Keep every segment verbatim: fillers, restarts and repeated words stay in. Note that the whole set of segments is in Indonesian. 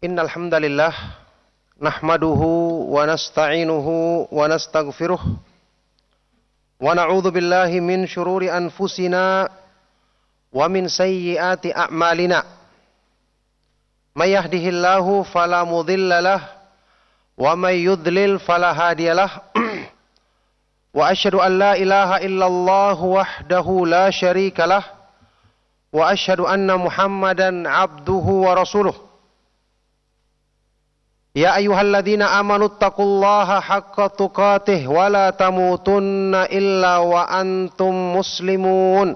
Innal hamdalillah nahmaduhu wa nasta'inuhu wa nastaghfiruh wa na'udzu billahi min shururi anfusina wa min sayyiati a'malina. May yahdihillahu fala mudilla lahu wa may yudlil fala hadiyalah. Wa asyhadu an la ilaha illallah wahdahu la syarika lah wa asyhadu anna Muhammadan abduhu wa rasuluh. Ya ayyuhalladzina amanu taqullaha haqqa tuqatih wa la tamutunna illa wa antum muslimun.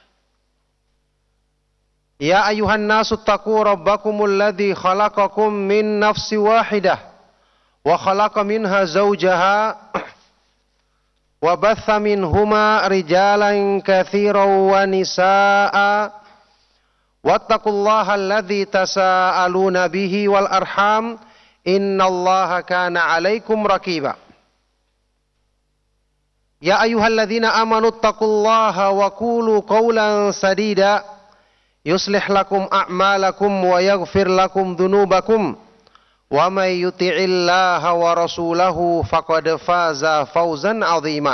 Ya ayyuhan nasu taqu rabbakumul ladzi khalaqakum min nafsin wahidah wa khalaqa minha zawjaha wa batha minhuma rijalan katsiran wa nisaa'a wattaqullaha alladzi tasaaluna bihi wal arham innallaha kana 'alaikum raqiba. Ya ayyuhalladzina amanu taqullaha wa qulu qawlan sadida yuslih lakum a'malakum wa yaghfir lakum dhunubakum wa may yuti'illaha wa rasulahu faqad faza fawzan 'azima.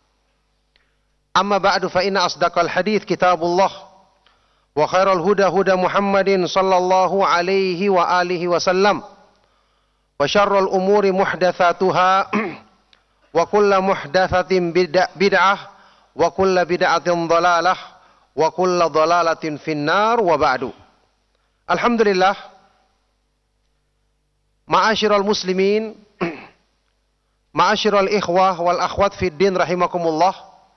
Amma ba'du fa inna asdaqal hadits kitabullah wa khairal huda huda Muhammadin sallallahu alaihi wa alihi wasallam. Wa syarrul umuri muhdatsatuha wa kullu muhdatsatin bid'ah wa kullu bid'atin dhalalah wa kullu dhalalatin finnar wa ba'du. Alhamdulillah, ma'asyiral muslimin, ma'asyiral ikhwah wal akhwat fid din rahimakumullah.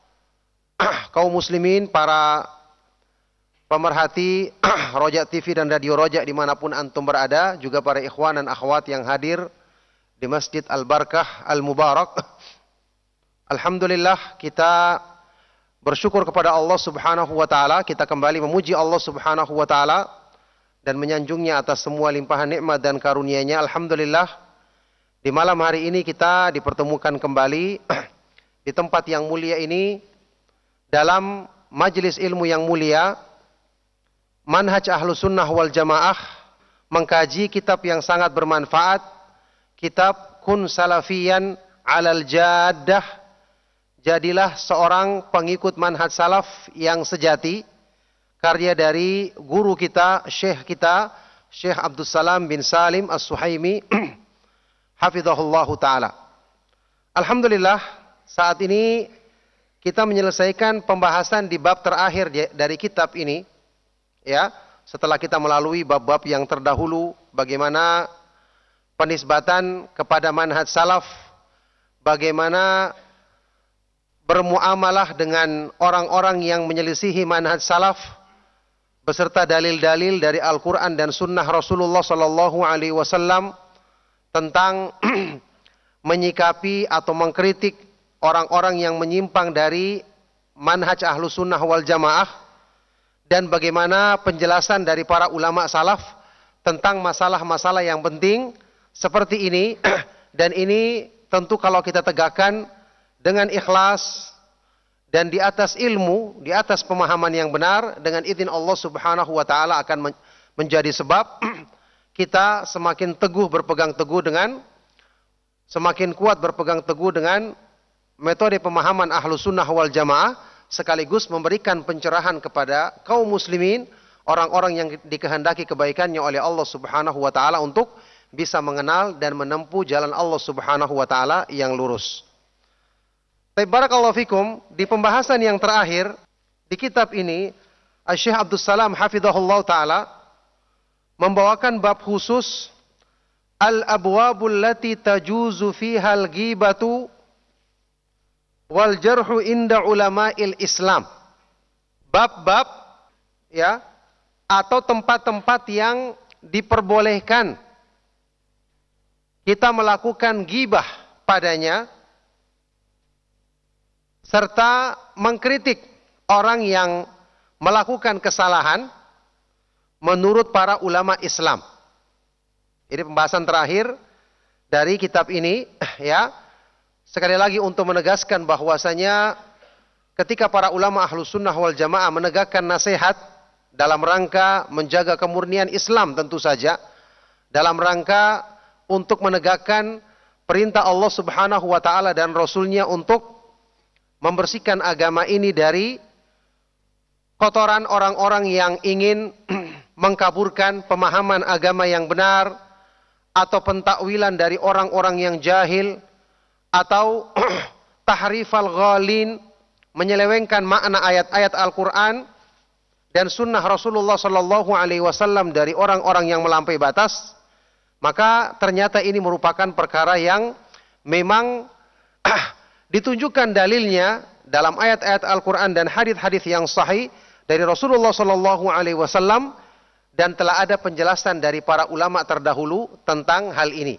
Kaum muslimin, para pemerhati Roja T V dan Radio Roja dimanapun antum berada, juga para ikhwan dan akhwat yang hadir di Masjid Al-Barakah Al-Mubarak. Alhamdulillah, kita bersyukur kepada Allah subhanahu wa ta'ala. Kita kembali memuji Allah subhanahu wa ta'ala dan menyanjungnya atas semua limpahan nikmat dan karunia-Nya. Alhamdulillah, di malam hari ini kita dipertemukan kembali di tempat yang mulia ini dalam majelis ilmu yang mulia, Manhaj Ahlus Sunnah wal Jamaah, mengkaji kitab yang sangat bermanfaat, kitab Kun Salafiyan Alal Jaddah, jadilah seorang pengikut manhaj salaf yang sejati, karya dari guru kita, syekh kita, Syekh Abdul Salam bin Salim As-Suhaimi hafizahullahu ta'ala. Alhamdulillah, saat ini kita menyelesaikan pembahasan di bab terakhir dari kitab ini. Ya, setelah kita melalui bab-bab yang terdahulu, bagaimana penisbatan kepada manhaj salaf, bagaimana bermuamalah dengan orang-orang yang menyelisihi manhaj salaf, beserta dalil-dalil dari Al-Quran dan Sunnah Rasulullah Sallallahu Alaihi Wasallam tentang menyikapi atau mengkritik orang-orang yang menyimpang dari manhaj Ahlus Sunnah wal Jamaah, dan bagaimana penjelasan dari para ulama salaf tentang masalah-masalah yang penting seperti ini. Dan ini tentu kalau kita tegakkan dengan ikhlas dan di atas ilmu, di atas pemahaman yang benar, dengan izin Allah subhanahu wa ta'ala akan menjadi sebab kita semakin teguh berpegang teguh dengan, semakin kuat berpegang teguh dengan metode pemahaman Ahlus Sunnah wal Jamaah, sekaligus memberikan pencerahan kepada kaum muslimin, orang-orang yang dikehendaki kebaikannya oleh Allah subhanahu wa ta'ala untuk bisa mengenal dan menempuh jalan Allah subhanahu wa ta'ala yang lurus. Barakallahu fikum, di pembahasan yang terakhir di kitab ini, Syekh Abdul Salam hafizahullah ta'ala membawakan bab khusus Al-abwabul lati tajuzu fiha al-ghibatu wal jarhu inda ulama'il Islam. Bab-bab, ya, atau tempat-tempat yang diperbolehkan kita melakukan ghibah padanya serta mengkritik orang yang melakukan kesalahan menurut para ulama Islam. Ini pembahasan terakhir dari kitab ini, ya. Sekali lagi untuk menegaskan bahwasanya ketika para ulama Ahlus Sunnah wal Jamaah menegakkan nasihat dalam rangka menjaga kemurnian Islam tentu saja, dalam rangka untuk menegakkan perintah Allah Subhanahu wa taala dan Rasulnya untuk membersihkan agama ini dari kotoran orang-orang yang ingin mengkaburkan pemahaman agama yang benar, atau pentakwilan dari orang-orang yang jahil, atau tahrifal ghalin, menyelewengkan makna ayat-ayat Al-Quran dan sunnah Rasulullah Sallallahu Alaihi Wasallam dari orang-orang yang melampaui batas. Maka ternyata ini merupakan perkara yang memang ditunjukkan dalilnya dalam ayat-ayat Al-Quran dan hadis-hadis yang sahih dari Rasulullah Sallallahu Alaihi Wasallam, dan telah ada penjelasan dari para ulama terdahulu tentang hal ini.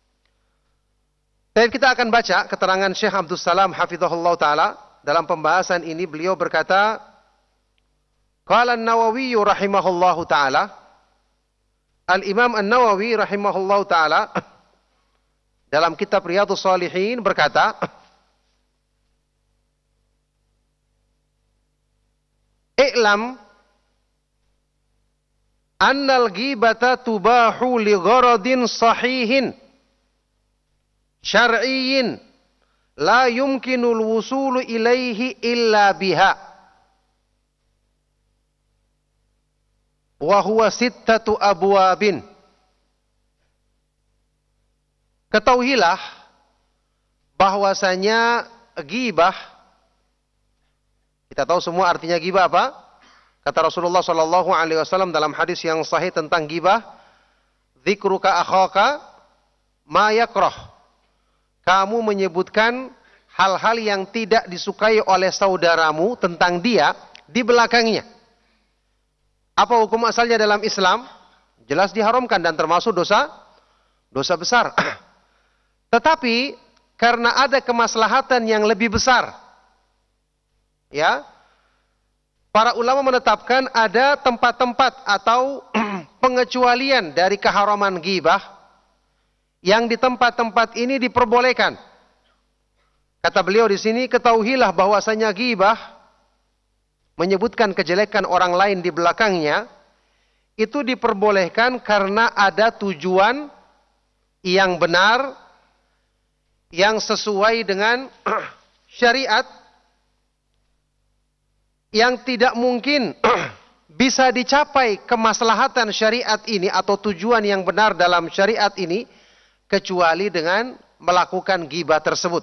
Dan kita akan baca keterangan Syekh Abdus Salam hafizahullah taala dalam pembahasan ini. Beliau berkata, qala An-Nawawi rahimahullahu taala, Al-Imam An-Nawawi rahimahullahu taala dalam kitab Riyadhus Shalihin berkata, "I'lam annal ghibata tubahu li gharadin sahihin syar'iyyin la yumkinul wusulu ilaihi illa biha wa huwa sittatu abwabin." Ketahuilah bahwasanya ghibah, kita tahu semua artinya ghibah apa? Kata Rasulullah Sallallahu Alaihi Wasallam dalam hadis yang sahih tentang ghibah, "Dzikruka akhaka ma yakrah." Kamu menyebutkan hal-hal yang tidak disukai oleh saudaramu tentang dia di belakangnya. Apa hukum asalnya dalam Islam? Jelas diharamkan dan termasuk dosa dosa besar. Tetapi karena ada kemaslahatan yang lebih besar, ya, para ulama menetapkan ada tempat-tempat atau pengecualian dari keharaman ghibah yang di tempat-tempat ini diperbolehkan. Kata beliau di sini, ketahuilah bahwasanya ghibah, menyebutkan kejelekan orang lain di belakangnya, itu diperbolehkan karena ada tujuan yang benar, yang sesuai dengan syariat, yang tidak mungkin bisa dicapai kemaslahatan syariat ini atau tujuan yang benar dalam syariat ini kecuali dengan melakukan ghibah tersebut.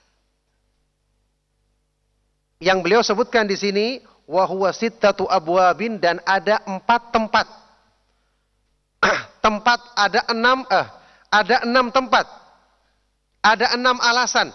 Yang beliau sebutkan di sini, wa huwa sittatu abwabin, dan ada empat tempat. Tempat ada enam, eh, ada enam tempat, ada enam alasan.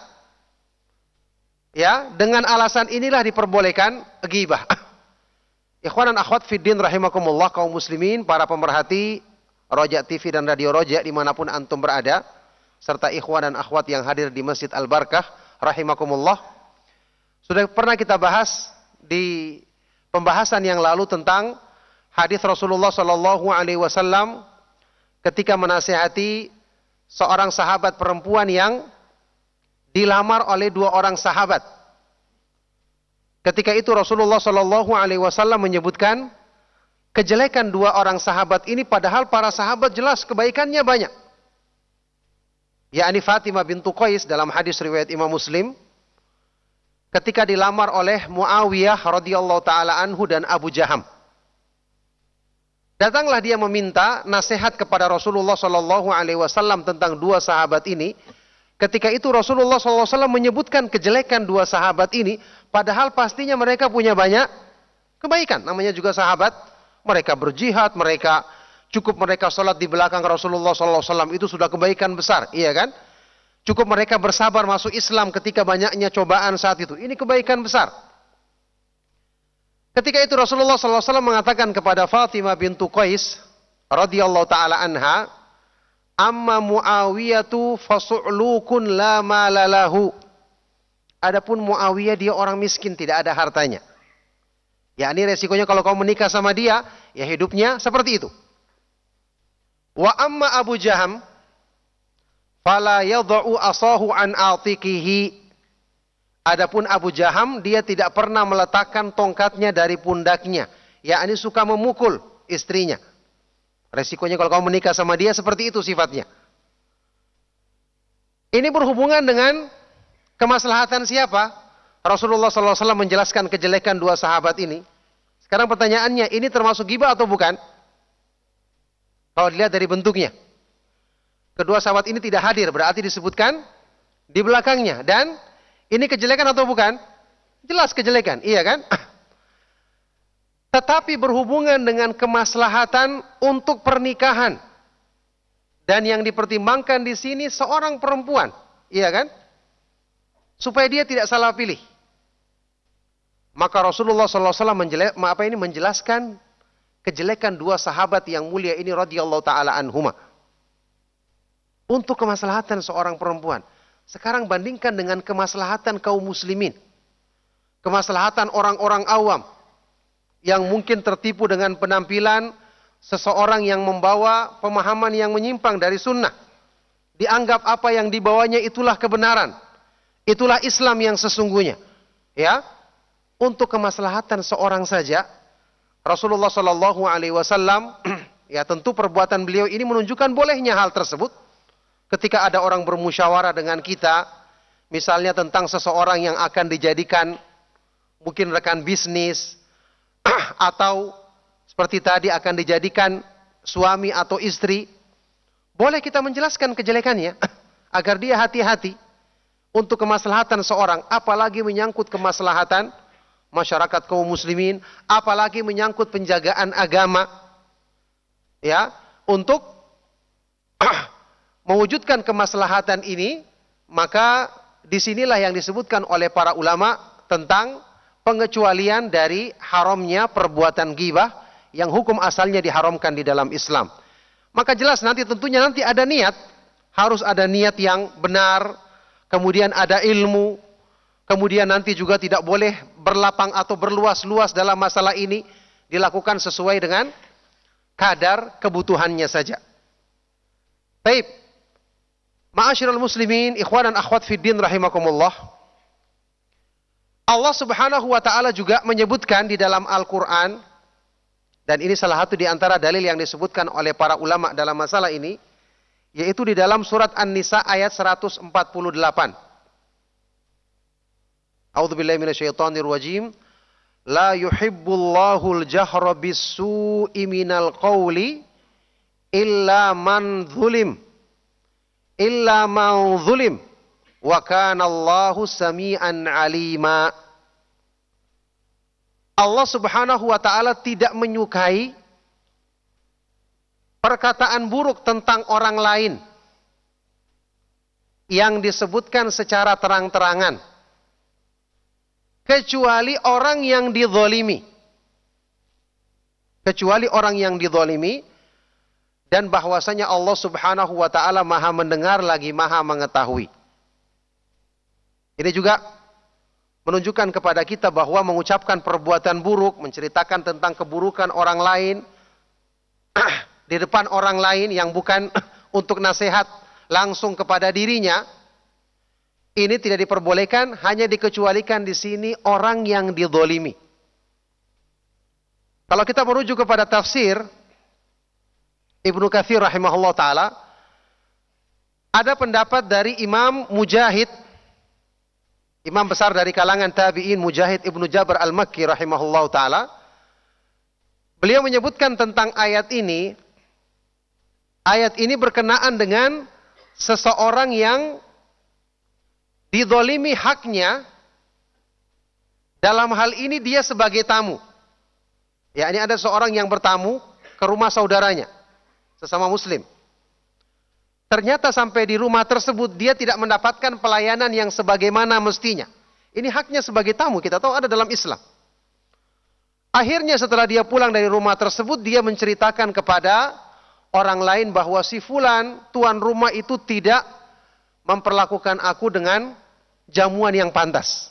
Ya, dengan alasan inilah diperbolehkan ghibah. Ikhwan dan akhwat fiddin rahimakumullah, kaum muslimin, para pemerhati Roja T V dan Radio Roja dimanapun antum berada, serta ikhwan dan akhwat yang hadir di Masjid Al-Barkah rahimakumullah. Sudah pernah kita bahas di pembahasan yang lalu tentang hadis Rasulullah Sallallahu Alaihi Wasallam ketika menasihati seorang sahabat perempuan yang dilamar oleh dua orang sahabat. Ketika itu Rasulullah Sallallahu Alaihi Wasallam menyebutkan kejelekan dua orang sahabat ini, padahal para sahabat jelas kebaikannya banyak. Yakni Fatimah bintu Qais dalam hadis riwayat Imam Muslim, ketika dilamar oleh Muawiyah radhiyallahu taala anhu dan Abu Jaham. Datanglah dia meminta nasihat kepada Rasulullah Sallallahu Alaihi Wasallam tentang dua sahabat ini. Ketika itu Rasulullah Sallallahu Alaihi Wasallam menyebutkan kejelekan dua sahabat ini, padahal pastinya mereka punya banyak kebaikan. Namanya juga sahabat, mereka berjihad, mereka cukup mereka sholat di belakang Rasulullah Sallallahu Alaihi Wasallam, itu sudah kebaikan besar, iya kan? Cukup mereka bersabar masuk Islam ketika banyaknya cobaan saat itu, ini kebaikan besar. Ketika itu Rasulullah Sallallahu Alaihi Wasallam mengatakan kepada Fatimah bintu Qais radhiyallahu taala anha, "Amma Muawiyatu fasu'lukun la malalahu." Adapun Muawiyah, dia orang miskin, tidak ada hartanya. Ya, ini resikonya kalau kau menikah sama dia, ya hidupnya seperti itu. Wa amma Abu Jaham fala yadha'u asahu an atiqihi. Adapun Abu Jaham, dia tidak pernah meletakkan tongkatnya dari pundaknya. Ya, ini suka memukul istrinya. Resikonya kalau kamu menikah sama dia seperti itu sifatnya. Ini berhubungan dengan kemaslahatan siapa? Rasulullah shallallahu alaihi wasallam menjelaskan kejelekan dua sahabat ini. Sekarang pertanyaannya, ini termasuk ghibah atau bukan? Kalau dilihat dari bentuknya. Kedua sahabat ini tidak hadir, berarti disebutkan di belakangnya. Dan ini kejelekan atau bukan? Jelas kejelekan, iya kan? Tetapi berhubungan dengan kemaslahatan untuk pernikahan. Dan yang dipertimbangkan di sini seorang perempuan, iya kan? Supaya dia tidak salah pilih. Maka Rasulullah shallallahu alaihi wasallam menjelaskan, apa ini menjelaskan kejelekan dua sahabat yang mulia ini radhiyallahu taala anhuma. Untuk kemaslahatan seorang perempuan. Sekarang bandingkan dengan kemaslahatan kaum muslimin. Kemaslahatan orang-orang awam. Yang mungkin tertipu dengan penampilan seseorang yang membawa pemahaman yang menyimpang dari sunnah. Dianggap apa yang dibawanya itulah kebenaran. Itulah Islam yang sesungguhnya. Ya, untuk kemaslahatan seorang saja, Rasulullah Shallallahu Alaihi Wasallam, ya tentu perbuatan beliau ini menunjukkan bolehnya hal tersebut. Ketika ada orang bermusyawarah dengan kita, misalnya tentang seseorang yang akan dijadikan mungkin rekan bisnis, atau seperti tadi akan dijadikan suami atau istri, boleh kita menjelaskan kejelekannya agar dia hati-hati untuk kemaslahatan seorang, apalagi menyangkut kemaslahatan masyarakat kaum muslimin, apalagi menyangkut penjagaan agama, ya, untuk mewujudkan kemaslahatan ini. Maka disinilah yang disebutkan oleh para ulama tentang pengecualian dari haramnya perbuatan ghibah yang hukum asalnya diharamkan di dalam Islam. Maka jelas nanti tentunya nanti ada niat, harus ada niat yang benar, kemudian ada ilmu, kemudian nanti juga tidak boleh berlapang atau berluas-luas dalam masalah ini, dilakukan sesuai dengan kadar kebutuhannya saja. Baik, ma'asyiral muslimin, ikhwan dan akhwat fiddin rahimakumullah. Allah subhanahu wa ta'ala juga menyebutkan di dalam Al-Quran, dan ini salah satu di antara dalil yang disebutkan oleh para ulama dalam masalah ini, yaitu di dalam surat An-Nisa ayat seratus empat puluh delapan. A'udzubillahi minasyaitonir rajim. La yuhibbullahu al-jahra bis-su'i minal qawli illa man zulim. Illa man zulim. Wa kana Allahu sami'an alima. Allah subhanahu wa ta'ala tidak menyukai perkataan buruk tentang orang lain yang disebutkan secara terang-terangan, kecuali orang yang dizalimi. Kecuali orang yang dizalimi, dan bahwasanya Allah subhanahu wa ta'ala maha mendengar lagi maha mengetahui. Ini juga menunjukkan kepada kita bahwa mengucapkan perbuatan buruk, menceritakan tentang keburukan orang lain di depan orang lain yang bukan untuk nasihat langsung kepada dirinya, ini tidak diperbolehkan, hanya dikecualikan di sini orang yang dizalimi. Kalau kita merujuk kepada tafsir Ibnu Katsir rahimahullah taala, ada pendapat dari Imam Mujahid, imam besar dari kalangan tabi'in, Mujahid Ibnu Jabr Al-Makki rahimahullah ta'ala. Beliau menyebutkan tentang ayat ini, ayat ini berkenaan dengan seseorang yang dizalimi haknya, dalam hal ini dia sebagai tamu. Ya, ini ada seorang yang bertamu ke rumah saudaranya, sesama muslim. Ternyata sampai di rumah tersebut dia tidak mendapatkan pelayanan yang sebagaimana mestinya. Ini haknya sebagai tamu, kita tahu ada dalam Islam. Akhirnya setelah dia pulang dari rumah tersebut, dia menceritakan kepada orang lain bahwa si fulan, tuan rumah itu tidak memperlakukan aku dengan jamuan yang pantas.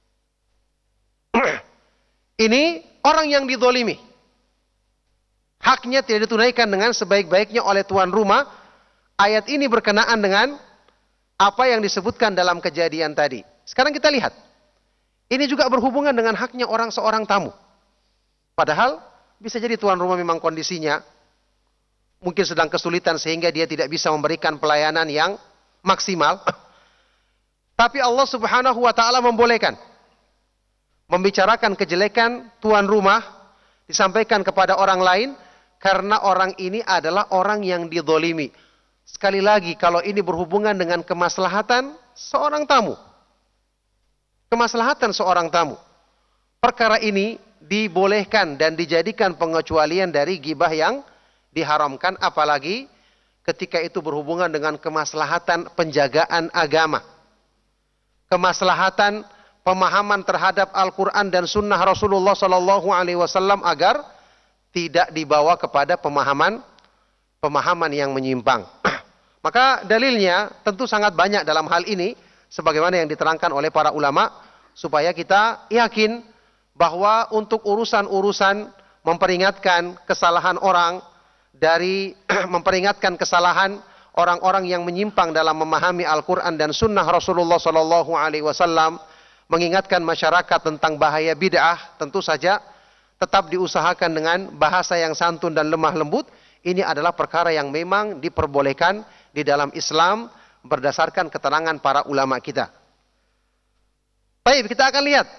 Ini orang yang dizalimi. Haknya tidak ditunaikan dengan sebaik-baiknya oleh tuan rumah. Ayat ini berkenaan dengan apa yang disebutkan dalam kejadian tadi. Sekarang kita lihat. Ini juga berhubungan dengan haknya orang seorang tamu. Padahal bisa jadi tuan rumah memang kondisinya mungkin sedang kesulitan sehingga dia tidak bisa memberikan pelayanan yang maksimal. Tapi Allah Subhanahu wa taala membolehkan membicarakan kejelekan tuan rumah disampaikan kepada orang lain karena orang ini adalah orang yang dizolimi. Sekali lagi, kalau ini berhubungan dengan kemaslahatan seorang tamu. Kemaslahatan seorang tamu. Perkara ini dibolehkan dan dijadikan pengecualian dari ghibah yang diharamkan, apalagi ketika itu berhubungan dengan kemaslahatan penjagaan agama. Kemaslahatan pemahaman terhadap Al-Quran dan Sunnah Rasulullah Sallallahu Alaihi Wasallam agar tidak dibawa kepada pemahaman pemahaman yang menyimpang. Maka dalilnya tentu sangat banyak dalam hal ini, sebagaimana yang diterangkan oleh para ulama, supaya kita yakin bahwa untuk urusan-urusan memperingatkan kesalahan orang, dari memperingatkan kesalahan orang-orang yang menyimpang dalam memahami Al-Quran dan Sunnah Rasulullah Sallallahu Alaihi Wasallam, mengingatkan masyarakat tentang bahaya bid'ah, tentu saja tetap diusahakan dengan bahasa yang santun dan lemah lembut. Ini adalah perkara yang memang diperbolehkan di dalam Islam berdasarkan keterangan para ulama kita. Baik, kita akan lihat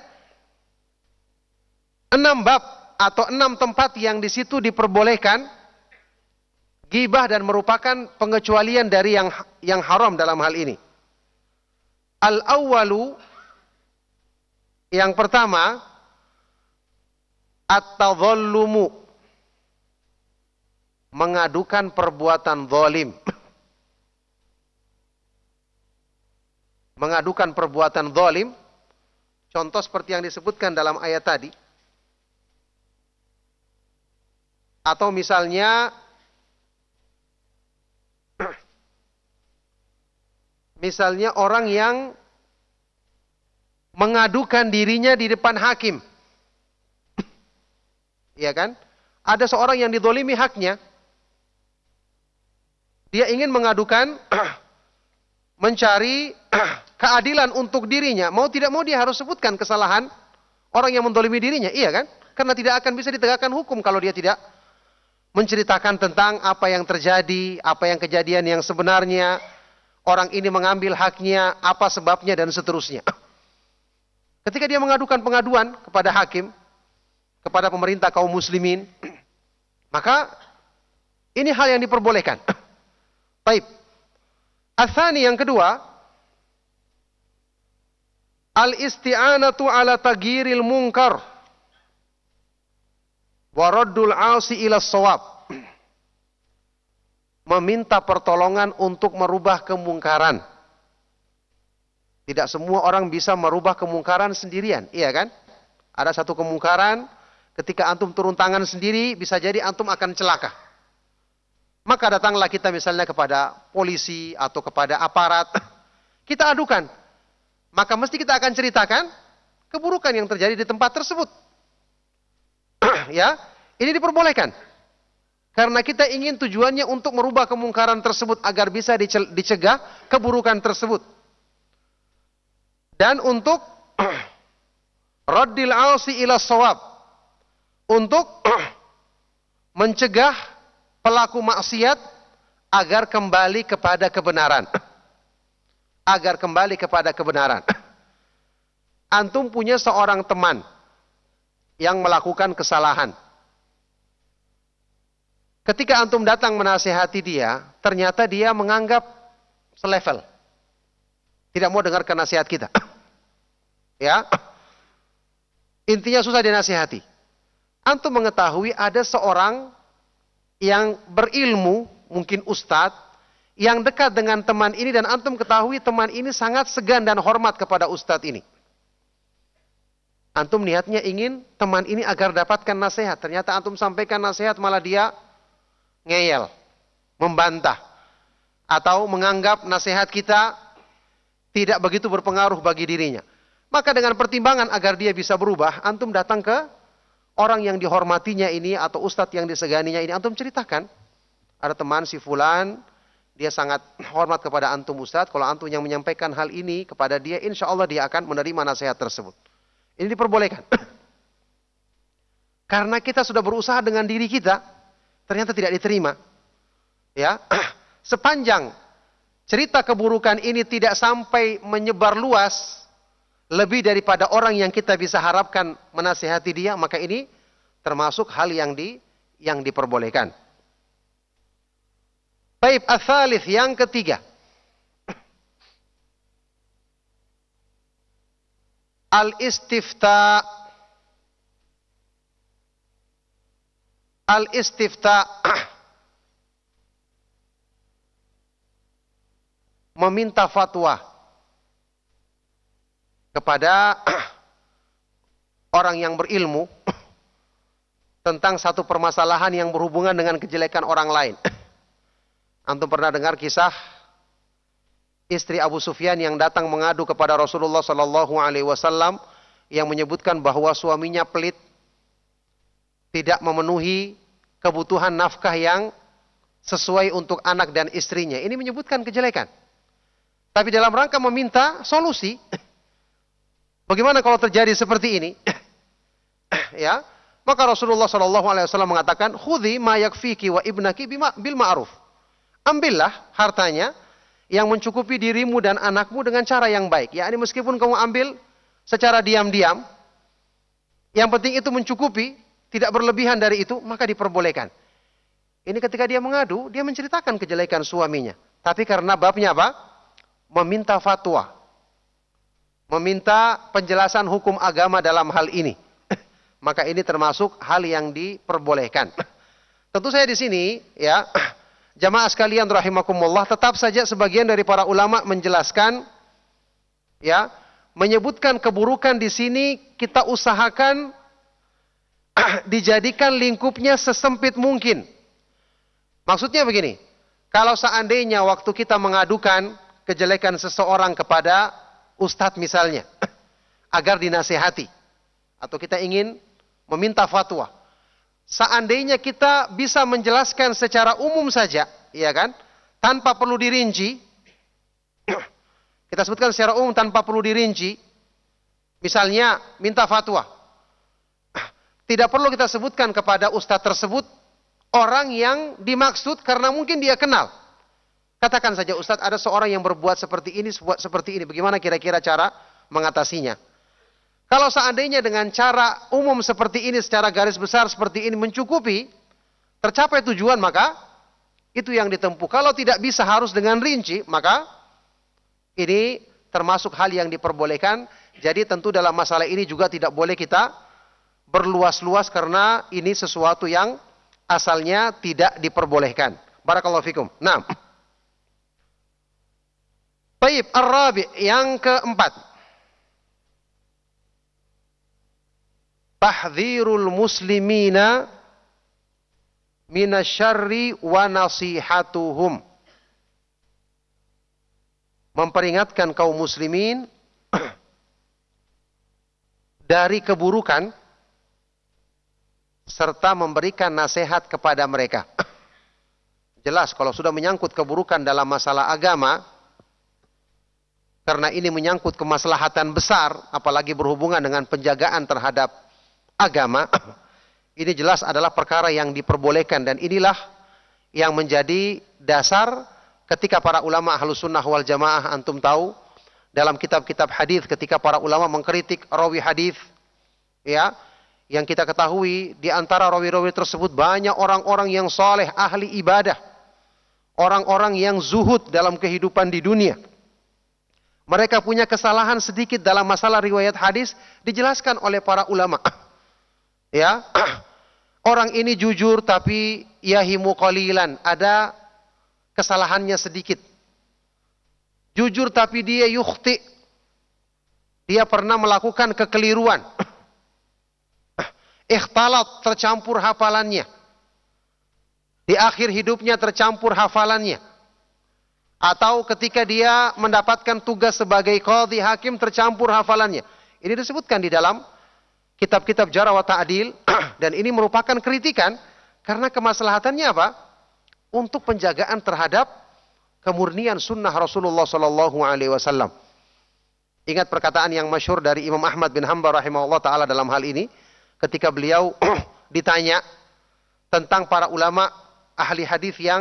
enam bab atau enam tempat yang di situ diperbolehkan ghibah dan merupakan pengecualian dari yang yang haram dalam hal ini. Al-awwalu, yang pertama, at-tadhallumu, mengadukan perbuatan zalim. Mengadukan perbuatan zalim, contoh seperti yang disebutkan dalam ayat tadi. Atau misalnya misalnya orang yang mengadukan dirinya di depan hakim. Iya kan? Ada seorang yang dizalimi haknya. Dia ingin mengadukan, mencari keadilan untuk dirinya. Mau tidak mau dia harus sebutkan kesalahan orang yang menzalimi dirinya. Iya kan? Karena tidak akan bisa ditegakkan hukum kalau dia tidak menceritakan tentang apa yang terjadi, apa yang kejadian yang sebenarnya. Orang ini mengambil haknya, apa sebabnya, dan seterusnya. Ketika dia mengadukan pengaduan kepada hakim, kepada pemerintah kaum muslimin, maka ini hal yang diperbolehkan. Baik. Atsani, yang kedua, al-isti'anatu ala taghyiril munkar wa raddul 'asi ila shawab. Meminta pertolongan untuk merubah kemungkaran. Tidak semua orang bisa merubah kemungkaran sendirian, iya kan? Ada satu kemungkaran, ketika antum turun tangan sendiri, bisa jadi antum akan celaka. Maka datanglah kita misalnya kepada polisi atau kepada aparat. Kita adukan. Maka mesti kita akan ceritakan keburukan yang terjadi di tempat tersebut. Ya, ini diperbolehkan. Karena kita ingin tujuannya untuk merubah kemungkaran tersebut agar bisa dicegah keburukan tersebut. Dan untuk raddil 'asi ila shawab, untuk mencegah pelaku maksiat agar kembali kepada kebenaran. Agar kembali kepada kebenaran. Antum punya seorang teman yang melakukan kesalahan. Ketika antum datang menasihati dia, ternyata dia menganggap selevel. Tidak mau dengarkan nasihat kita. Ya. Intinya susah dinasihati. Antum mengetahui ada seorang yang berilmu, mungkin ustadz, yang dekat dengan teman ini, dan antum ketahui teman ini sangat segan dan hormat kepada ustadz ini. Antum niatnya ingin teman ini agar dapatkan nasihat. Ternyata antum sampaikan nasihat, malah dia ngeyel, membantah, atau menganggap nasihat kita tidak begitu berpengaruh bagi dirinya. Maka dengan pertimbangan agar dia bisa berubah, antum datang ke orang yang dihormatinya ini atau ustadz yang diseganinya ini, antum ceritakan, ada teman si fulan, dia sangat hormat kepada antum ustadz, kalau antum yang menyampaikan hal ini kepada dia, insya Allah dia akan menerima nasihat tersebut. Ini diperbolehkan. Karena kita sudah berusaha dengan diri kita, ternyata tidak diterima. Ya, sepanjang cerita keburukan ini tidak sampai menyebar luas lebih daripada orang yang kita bisa harapkan menasihati dia, maka ini termasuk hal yang di yang diperbolehkan. Baik, ats-tsalits, yang ketiga. Al-istifta. Al-istifta. Meminta fatwa kepada orang yang berilmu tentang satu permasalahan yang berhubungan dengan kejelekan orang lain. Antum pernah dengar kisah istri Abu Sufyan yang datang mengadu kepada Rasulullah Sallallahu Alaihi Wasallam yang menyebutkan bahwa suaminya pelit, tidak memenuhi kebutuhan nafkah yang sesuai untuk anak dan istrinya. Ini menyebutkan kejelekan. Tapi dalam rangka meminta solusi, bagaimana kalau terjadi seperti ini? Ya, maka Rasulullah Shallallahu Alaihi Wasallam mengatakan, "Khudhi ma yakfiki wa ibnaki bil ma'ruf." Ambillah hartanya yang mencukupi dirimu dan anakmu dengan cara yang baik. Ya, ini meskipun kamu ambil secara diam-diam, yang penting itu mencukupi, tidak berlebihan dari itu, maka diperbolehkan. Ini ketika dia mengadu, dia menceritakan kejelekan suaminya. Tapi karena babnya apa? Meminta fatwa, meminta penjelasan hukum agama dalam hal ini, maka ini termasuk hal yang diperbolehkan. Tentu saya di sini, ya, jamaah sekalian rahimakumullah, tetap saja sebagian dari para ulama menjelaskan, ya, menyebutkan keburukan di sini kita usahakan dijadikan lingkupnya sesempit mungkin. Maksudnya begini, kalau seandainya waktu kita mengadukan kejelekan seseorang kepada ustadz misalnya, agar dinasihati, atau kita ingin meminta fatwa, seandainya kita bisa menjelaskan secara umum saja, ya kan, tanpa perlu dirinci, kita sebutkan secara umum tanpa perlu dirinci, misalnya minta fatwa, tidak perlu kita sebutkan kepada ustadz tersebut orang yang dimaksud karena mungkin dia kenal. Katakan saja, Ustadz, ada seorang yang berbuat seperti ini, buat seperti ini. Bagaimana kira-kira cara mengatasinya? Kalau seandainya dengan cara umum seperti ini, secara garis besar seperti ini mencukupi, tercapai tujuan, maka itu yang ditempuh. Kalau tidak bisa harus dengan rinci, maka ini termasuk hal yang diperbolehkan. Jadi tentu dalam masalah ini juga tidak boleh kita berluas-luas karena ini sesuatu yang asalnya tidak diperbolehkan. Barakallahu fikum. Nah, baik, ar-rabi', yang keempat. Tahdhirul muslimina minasyarri wa nasihatuhum. Memperingatkan kaum muslimin dari keburukan serta memberikan nasihat kepada mereka. Jelas kalau sudah menyangkut keburukan dalam masalah agama, karena ini menyangkut kemaslahatan besar, apalagi berhubungan dengan penjagaan terhadap agama, ini jelas adalah perkara yang diperbolehkan. Dan inilah yang menjadi dasar ketika para ulama Ahlus Sunnah wal Jamaah, antum tahu, dalam kitab-kitab hadis ketika para ulama mengkritik rawi hadis, ya, yang kita ketahui di antara rawi-rawi tersebut banyak orang-orang yang soleh, ahli ibadah, orang-orang yang zuhud dalam kehidupan di dunia. Mereka punya kesalahan sedikit dalam masalah riwayat hadis, dijelaskan oleh para ulama. Ya, orang ini jujur tapi yahimu qalilan, ada kesalahannya sedikit. Jujur tapi dia yukhti, dia pernah melakukan kekeliruan. Ikhtalat, tercampur hafalannya. Di akhir hidupnya tercampur hafalannya. Atau ketika dia mendapatkan tugas sebagai qadhi hakim tercampur hafalannya. Ini disebutkan di dalam kitab-kitab jarh wa ta'dil, dan ini merupakan kritikan karena kemaslahatannya apa? Untuk penjagaan terhadap kemurnian sunnah Rasulullah sallallahu alaihi wasallam. Ingat perkataan yang masyhur dari Imam Ahmad bin Hanbal rahimahullah taala dalam hal ini, ketika beliau ditanya tentang para ulama ahli hadis yang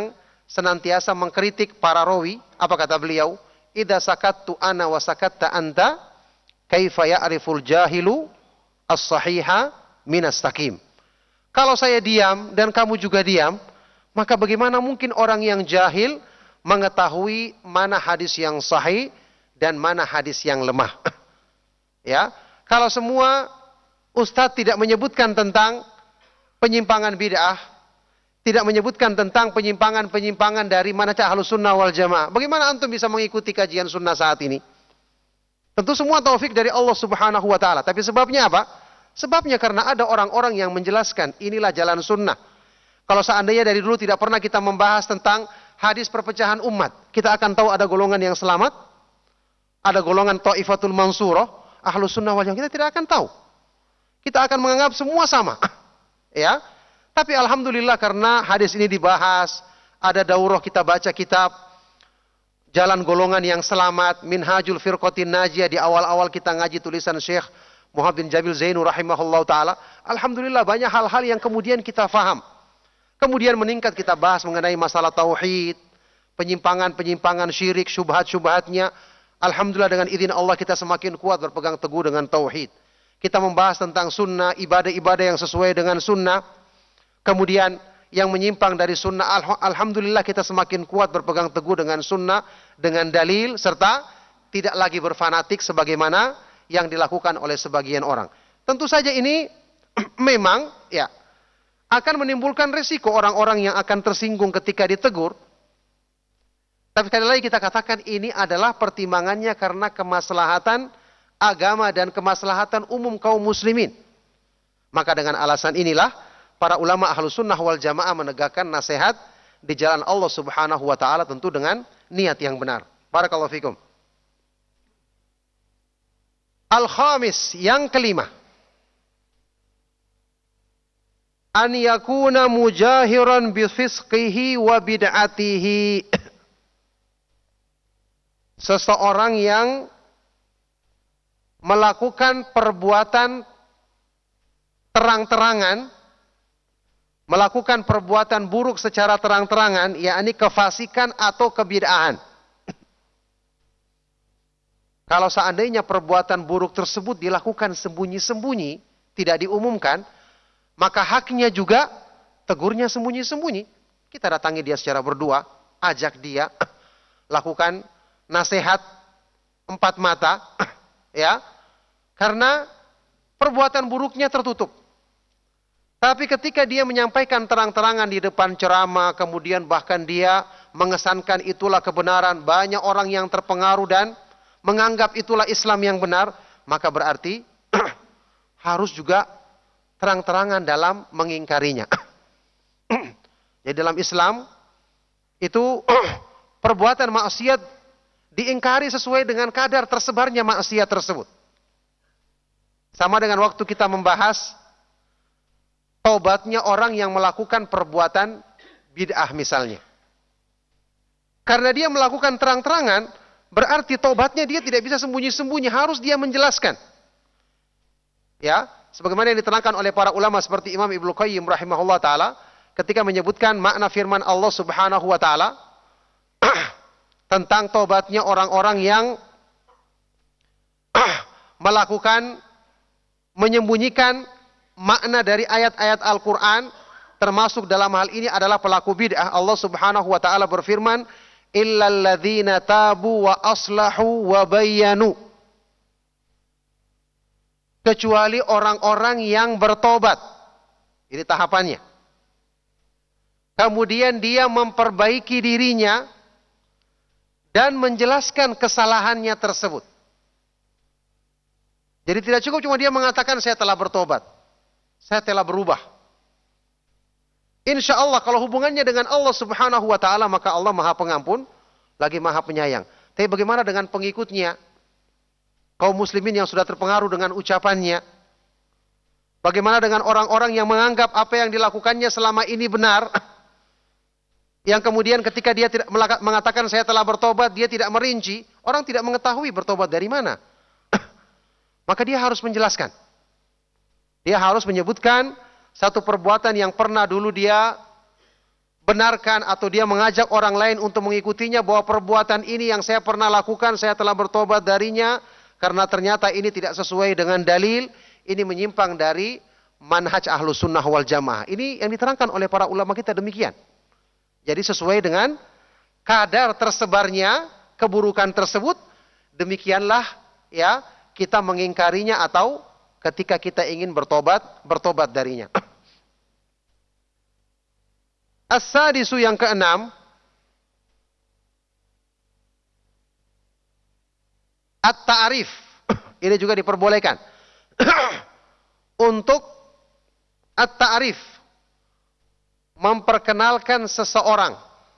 senantiasa mengkritik para rawi. Apa kata beliau? Idza sakattu ana wa sakatta anta, kaifa ya'riful jahilu as-sahiha minas taqim. Kalau saya diam dan kamu juga diam, maka bagaimana mungkin orang yang jahil mengetahui mana hadis yang sahih dan mana hadis yang lemah? Ya, kalau semua ustadz tidak menyebutkan tentang penyimpangan bid'ah, tidak menyebutkan tentang penyimpangan-penyimpangan dari manhaj Ahlus Sunnah wal Jamaah, bagaimana antum bisa mengikuti kajian sunnah saat ini? Tentu semua taufik dari Allah Subhanahu wa taala. Tapi sebabnya apa? Sebabnya karena ada orang-orang yang menjelaskan inilah jalan sunnah. Kalau seandainya dari dulu tidak pernah kita membahas tentang hadis perpecahan umat, kita akan tahu ada golongan yang selamat, ada golongan Thaifatul Mansurah, Ahlus Sunnah wal Jamaah, kita tidak akan tahu. Kita akan menganggap semua sama. Ya. Tapi alhamdulillah karena hadis ini dibahas, ada daurah kita baca kitab Jalan Golongan yang Selamat, Minhajul Firqatin Najiyah, di awal-awal kita ngaji tulisan Syekh Muhammad bin Jamil Zainu rahimahullah ta'ala. Alhamdulillah banyak hal-hal yang kemudian kita faham. Kemudian meningkat kita bahas mengenai masalah tauhid, penyimpangan-penyimpangan syirik, syubhat-syubhatnya. Alhamdulillah dengan izin Allah kita semakin kuat berpegang teguh dengan tauhid. Kita membahas tentang sunnah, ibadah-ibadah yang sesuai dengan sunnah. Kemudian yang menyimpang dari sunnah, alhamdulillah kita semakin kuat berpegang teguh dengan sunnah, dengan dalil, serta tidak lagi berfanatik sebagaimana yang dilakukan oleh sebagian orang. Tentu saja ini memang ya akan menimbulkan risiko orang-orang yang akan tersinggung ketika ditegur. Tapi sekali lagi kita katakan ini adalah pertimbangannya karena kemaslahatan agama dan kemaslahatan umum kaum muslimin. Maka dengan alasan inilah para ulama Ahlus Sunnah wal Jamaah menegakkan nasihat di jalan Allah Subhanahu wa taala, tentu dengan niat yang benar. Barakallahu fikum. Al-khamis, yang kelima. An yakuna mujahiran bi fisqihi wa bid'atihi. Seseorang yang melakukan perbuatan terang-terangan, melakukan perbuatan buruk secara terang-terangan, yakni kefasikan atau kebid'ahan. Kalau seandainya perbuatan buruk tersebut dilakukan sembunyi-sembunyi, tidak diumumkan, maka haknya juga tegurnya sembunyi-sembunyi. Kita datangi dia secara berdua, ajak dia, lakukan nasihat empat mata, ya, karena perbuatan buruknya tertutup. Tapi ketika dia menyampaikan terang-terangan di depan ceramah, kemudian bahkan dia mengesankan itulah kebenaran, banyak orang yang terpengaruh dan menganggap itulah Islam yang benar, maka berarti harus juga terang-terangan dalam mengingkarinya. Jadi dalam Islam itu perbuatan maksiat diingkari sesuai dengan kadar tersebarnya maksiat tersebut. Sama dengan waktu kita membahas taubatnya orang yang melakukan perbuatan bid'ah misalnya. Karena dia melakukan terang-terangan, berarti taubatnya dia tidak bisa sembunyi-sembunyi, harus dia menjelaskan. Ya, sebagaimana yang diterangkan oleh para ulama seperti Imam Ibnu Qayyim rahimahullah taala ketika menyebutkan makna firman Allah Subhanahu wa taala tentang taubatnya orang-orang yang melakukan menyembunyikan makna dari ayat-ayat Al-Quran, termasuk dalam hal ini adalah pelaku bid'ah. Allah Subhanahu wa taala berfirman, illal ladzina tabu wa aslahu wa bayyanu. Kecuali orang-orang yang bertobat. Ini tahapannya. Kemudian dia memperbaiki dirinya dan menjelaskan kesalahannya tersebut. Jadi tidak cukup cuma dia mengatakan saya telah bertobat, saya telah berubah. Insya Allah kalau hubungannya dengan Allah Subhanahu wa taala, maka Allah Maha Pengampun lagi Maha Penyayang. Tapi bagaimana dengan pengikutnya, kaum muslimin yang sudah terpengaruh dengan ucapannya? Bagaimana dengan orang-orang yang menganggap apa yang dilakukannya selama ini benar, yang kemudian ketika dia tidak mengatakan saya telah bertobat, dia tidak merinci, orang tidak mengetahui bertobat dari mana. Maka dia harus menjelaskan. Dia harus menyebutkan satu perbuatan yang pernah dulu dia benarkan atau dia mengajak orang lain untuk mengikutinya bahwa perbuatan ini yang saya pernah lakukan, saya telah bertobat darinya karena ternyata ini tidak sesuai dengan dalil, ini menyimpang dari manhaj Ahlus Sunnah wal Jamaah. Ini yang diterangkan oleh para ulama kita demikian. Jadi sesuai dengan kadar tersebarnya keburukan tersebut, demikianlah ya kita mengingkarinya atau ketika kita ingin bertobat, bertobat darinya. As-sadisu yang keenam, at-ta'rif. Ini juga diperbolehkan. Untuk at-ta'rif, memperkenalkan seseorang.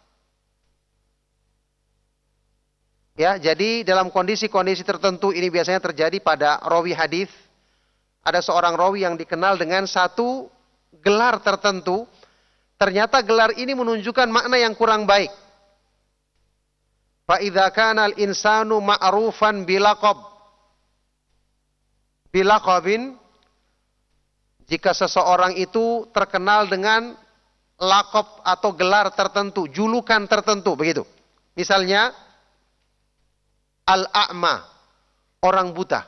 Ya, jadi dalam kondisi-kondisi tertentu ini biasanya terjadi pada rawi hadis. Ada seorang rawi yang dikenal dengan satu gelar tertentu. Ternyata gelar ini menunjukkan makna yang kurang baik. Fa idza kana al-insanu ma'rufan bilaqab. Bilaqabin, jika seseorang itu terkenal dengan laqab atau gelar tertentu, julukan tertentu, begitu. Misalnya al-a'ma, orang buta.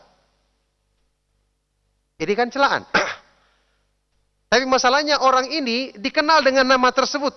Ini kan celaan. Tapi masalahnya orang ini dikenal dengan nama tersebut.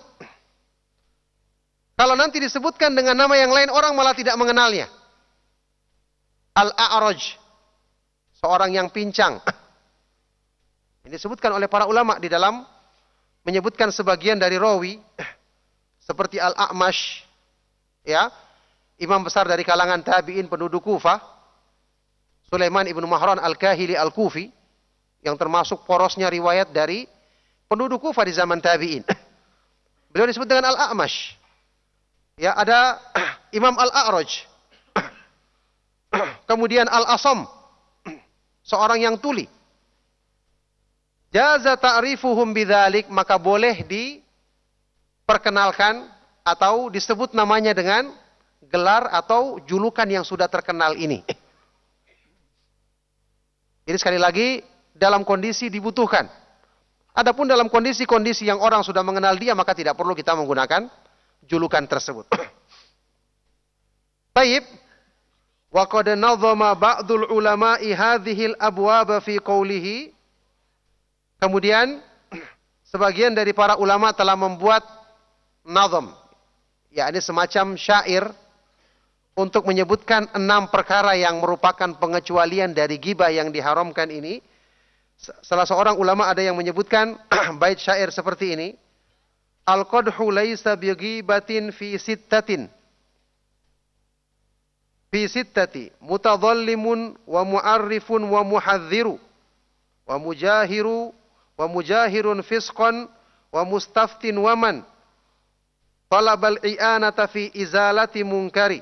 Kalau nanti disebutkan dengan nama yang lain, orang malah tidak mengenalnya. Al-A'raj, seorang yang pincang. Ini disebutkan oleh para ulama di dalam menyebutkan sebagian dari rawi seperti Al-A'mash, ya, imam besar dari kalangan tabi'in penduduk Kufah, Sulaiman ibnu Mahran Al-Kahili Al-Kufi, yang termasuk porosnya riwayat dari penduduk Kufah di zaman tabi'in. Beliau disebut dengan Al-A'mash. Ya, ada Imam Al-A'raj. Kemudian Al-Asam, seorang yang tuli. Jaza ta'rifuhum bidzalik, maka boleh diperkenalkan atau disebut namanya dengan gelar atau julukan yang sudah terkenal ini. Ini sekali lagi dalam kondisi dibutuhkan. Adapun dalam kondisi-kondisi yang orang sudah mengenal dia, maka tidak perlu kita menggunakan julukan tersebut. Baik. Wa qad nadhama ba'dul ulama'i hadhil abwaba fi qawlihi. Kemudian sebagian dari para ulama telah membuat nazam, yakni semacam syair untuk menyebutkan enam perkara yang merupakan pengecualian dari ghibah yang diharamkan ini. Salah seorang ulama ada yang menyebutkan bait syair seperti ini. Al-qadhu laisa bighibatin fi sittatin. Fi sittati mutadhallimun wa mu'arrifun wa muhadziru wa mujahiru wa mujahirun fisqan wa mustaftin wa man talabal i'anata fi izalati munkari.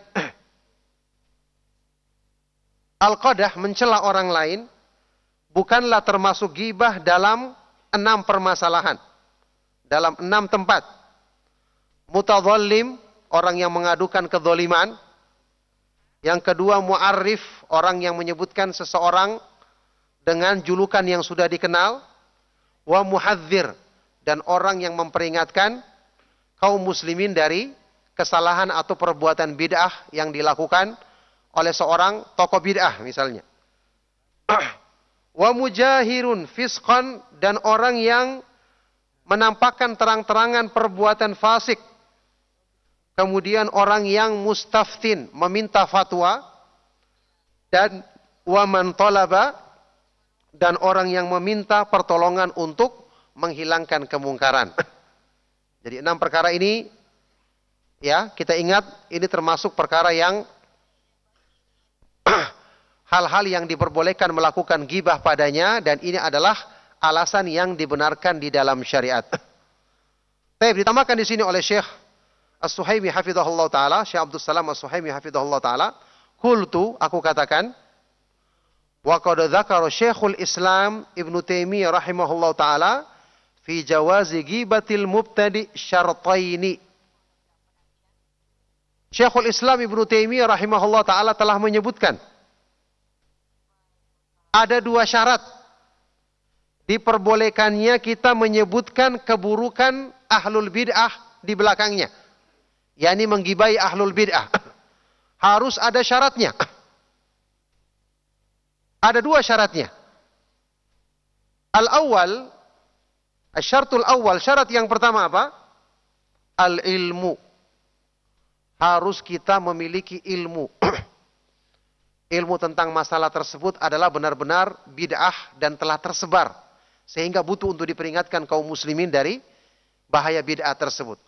Al-qadah, mencela orang lain, bukanlah termasuk ghibah dalam enam permasalahan. Dalam enam tempat. Mutadhallim, orang yang mengadukan kedzaliman. Yang kedua, mu'arrif, orang yang menyebutkan seseorang dengan julukan yang sudah dikenal. Wa muhadzir, dan orang yang memperingatkan kaum muslimin dari kesalahan atau perbuatan bid'ah yang dilakukan oleh seorang tokoh bid'ah misalnya. Wa mujahirun fisqan, dan orang yang menampakkan terang-terangan perbuatan fasik. Kemudian orang yang mustaftin, meminta fatwa. Dan wa man talaba, dan orang yang meminta pertolongan untuk menghilangkan kemungkaran. Jadi enam perkara ini, ya, kita ingat ini termasuk perkara yang hal-hal yang diperbolehkan melakukan ghibah padanya, dan ini adalah alasan yang dibenarkan di dalam syariat. Baik, ditambahkan di sini oleh Syekh As-Suhaimi hafizahullah taala, Syekh Abdul Salam As-Suhaimi hafizahullah taala, qultu, aku katakan, wa qad dzakara Syekhul Islam Ibnu Taimiyah rahimahullah taala fi jawazi ghibatil mubtadi syartaini. Syekhul Islam Ibnu Taimiyah rahimahullah taala telah menyebutkan ada dua syarat diperbolehkannya kita menyebutkan keburukan ahlul bid'ah di belakangnya. yakni menggibai ahlul bid'ah. Harus ada syaratnya. Ada dua syaratnya. Al-awwal, asyaratul awal, syarat yang pertama apa? Al-ilmu. Harus kita memiliki ilmu. Ilmu tentang masalah tersebut adalah benar-benar bid'ah dan telah tersebar. Sehingga butuh untuk diperingatkan kaum muslimin dari bahaya bid'ah tersebut.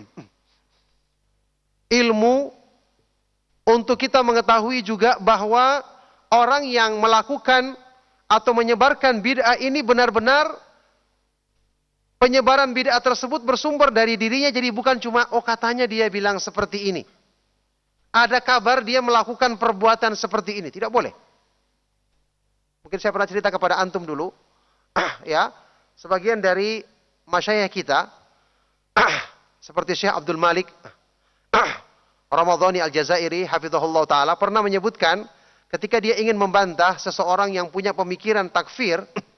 Ilmu untuk kita mengetahui juga bahwa orang yang melakukan atau menyebarkan bid'ah ini benar-benar penyebaran bid'ah tersebut bersumber dari dirinya, jadi bukan cuma oh katanya dia bilang seperti ini. Ada kabar dia melakukan perbuatan seperti ini, tidak boleh. Mungkin saya pernah cerita kepada antum dulu, ya, sebagian dari masyayikh kita, seperti Syekh Abdul Malik Ramadhani Al-Jazairi, hafizahullah ta'ala, pernah menyebutkan ketika dia ingin membantah seseorang yang punya pemikiran takfir,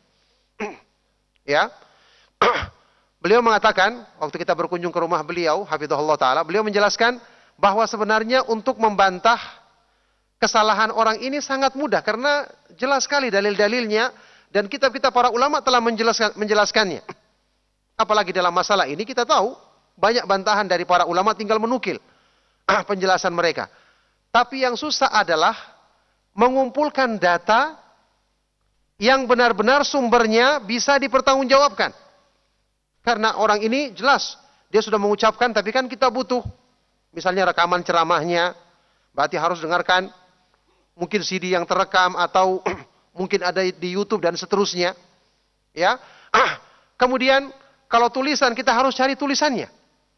ya, beliau mengatakan, waktu kita berkunjung ke rumah beliau, hafizahullah ta'ala, beliau menjelaskan bahwa sebenarnya untuk membantah kesalahan orang ini sangat mudah, karena jelas sekali dalil-dalilnya, dan kitab-kitab para ulama telah menjelaskan, menjelaskannya. Apalagi dalam masalah ini kita tahu, banyak bantahan dari para ulama, tinggal menukil penjelasan mereka. Tapi yang susah adalah mengumpulkan data yang benar-benar sumbernya bisa dipertanggungjawabkan. Karena orang ini jelas, dia sudah mengucapkan, tapi kan kita butuh. Misalnya rekaman ceramahnya, berarti harus dengarkan. Mungkin C D yang terekam, atau mungkin ada di YouTube dan seterusnya. Ya. Kemudian, kalau tulisan, kita harus cari tulisannya.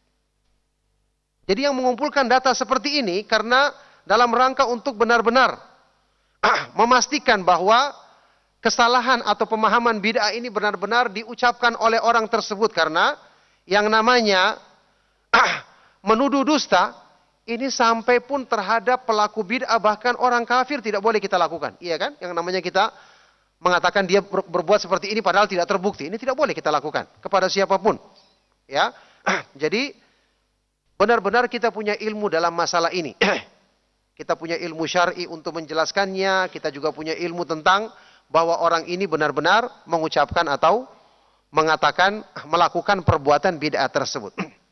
Jadi yang mengumpulkan data seperti ini, karena dalam rangka untuk benar-benar memastikan bahwa kesalahan atau pemahaman bid'ah ini benar-benar diucapkan oleh orang tersebut. Karena yang namanya menuduh dusta, ini sampai pun terhadap pelaku bid'ah, bahkan orang kafir tidak boleh kita lakukan. Iya kan? Yang namanya kita mengatakan dia berbuat seperti ini padahal tidak terbukti. Ini tidak boleh kita lakukan kepada siapapun. Ya, jadi benar-benar kita punya ilmu dalam masalah ini. Kita punya ilmu syar'i untuk menjelaskannya. Kita juga punya ilmu tentang bahwa orang ini benar-benar mengucapkan atau mengatakan, melakukan perbuatan bid'ah tersebut.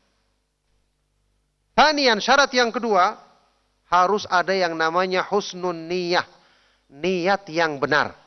Tanian, syarat yang kedua, harus ada yang namanya husnun niyah. Niat yang benar.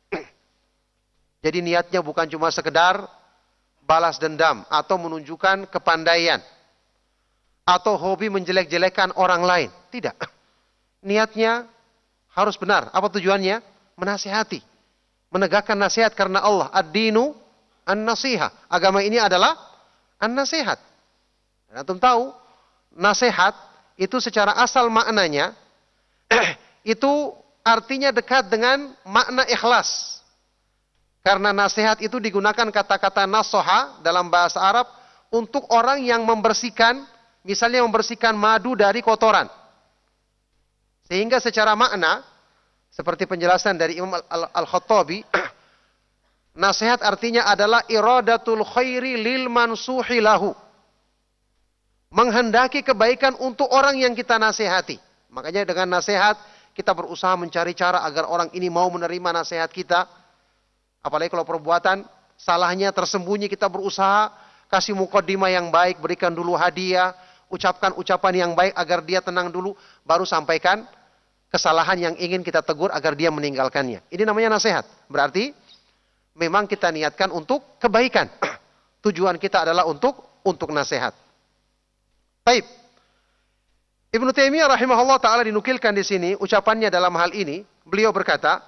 Jadi niatnya bukan cuma sekedar balas dendam atau menunjukkan kepandaian, atau hobi menjelek-jelekan orang lain. Tidak. Niatnya harus benar. Apa tujuannya? Menasihati. Menegakkan nasihat karena Allah. Ad-dinu an-nasihah. Agama ini adalah an-nasihat. Dan antum tahu, nasihat itu secara asal maknanya, itu artinya dekat dengan makna ikhlas. Karena nasihat itu digunakan kata-kata nasoha dalam bahasa Arab untuk orang yang membersihkan, misalnya membersihkan madu dari kotoran. Sehingga secara makna, seperti penjelasan dari Imam Al-Khattabi, nasihat artinya adalah iradatul khairi lil mansuhi lahu. Menghendaki kebaikan untuk orang yang kita nasihati. Makanya dengan nasihat, kita berusaha mencari cara agar orang ini mau menerima nasihat kita. Apalagi kalau perbuatan salahnya tersembunyi, kita berusaha kasih mukaddimah yang baik, berikan dulu hadiah, ucapkan ucapan yang baik agar dia tenang dulu, baru sampaikan kesalahan yang ingin kita tegur agar dia meninggalkannya. Ini namanya nasihat. Berarti memang kita niatkan untuk kebaikan. Tujuan kita adalah untuk untuk nasihat. Baik. Ibnu Taimiyah rahimahullah taala dinukilkan di sini ucapannya dalam hal ini. Beliau berkata,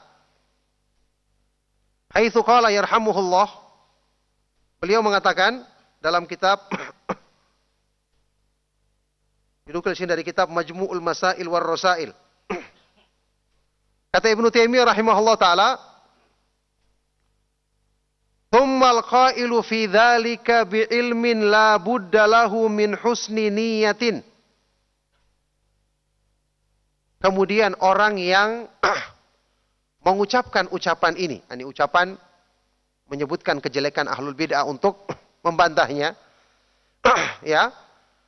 haitsu qala yarhamuhullah, beliau mengatakan dalam kitab dinukil sini dari kitab Majmu'ul Masail war Rasail. Kata Ibnu Taimiyah rahimahullah taala, "Tsummal qailu fi dzalika bi ilmin la budda lahu min husni niyatin." Kemudian orang yang mengucapkan ucapan ini, ini ucapan menyebutkan kejelekan ahlul bid'ah untuk membantahnya, ya,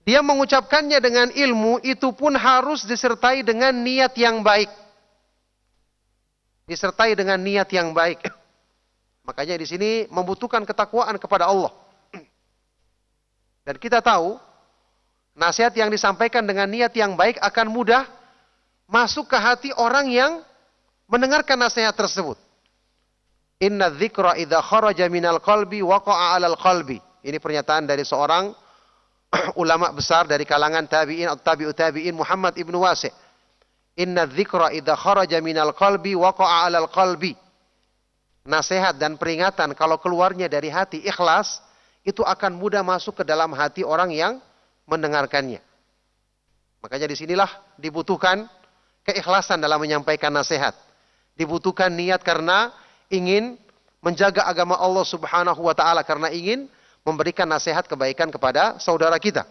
dia mengucapkannya dengan ilmu, itu pun harus disertai dengan niat yang baik. Disertai dengan niat yang baik. Makanya di sini membutuhkan ketakwaan kepada Allah. Dan kita tahu, nasihat yang disampaikan dengan niat yang baik akan mudah masuk ke hati orang yang mendengarkan nasihat tersebut. Inna dzikra idza kharaja minal qalbi waqa'a 'alal qalbi. Ini pernyataan dari seorang ulama besar dari kalangan tabi'in atau tabi'ut tabi'in, Muhammad ibnu Wasi'. Inna dzikra idza kharaja minal qalbi waqa'a 'alal qalbi. Nasihat dan peringatan kalau keluarnya dari hati ikhlas, itu akan mudah masuk ke dalam hati orang yang mendengarkannya. Makanya disinilah dibutuhkan keikhlasan dalam menyampaikan nasihat. Dibutuhkan niat karena ingin menjaga agama Allah Subhanahu wa taala, karena ingin memberikan nasihat kebaikan kepada saudara kita.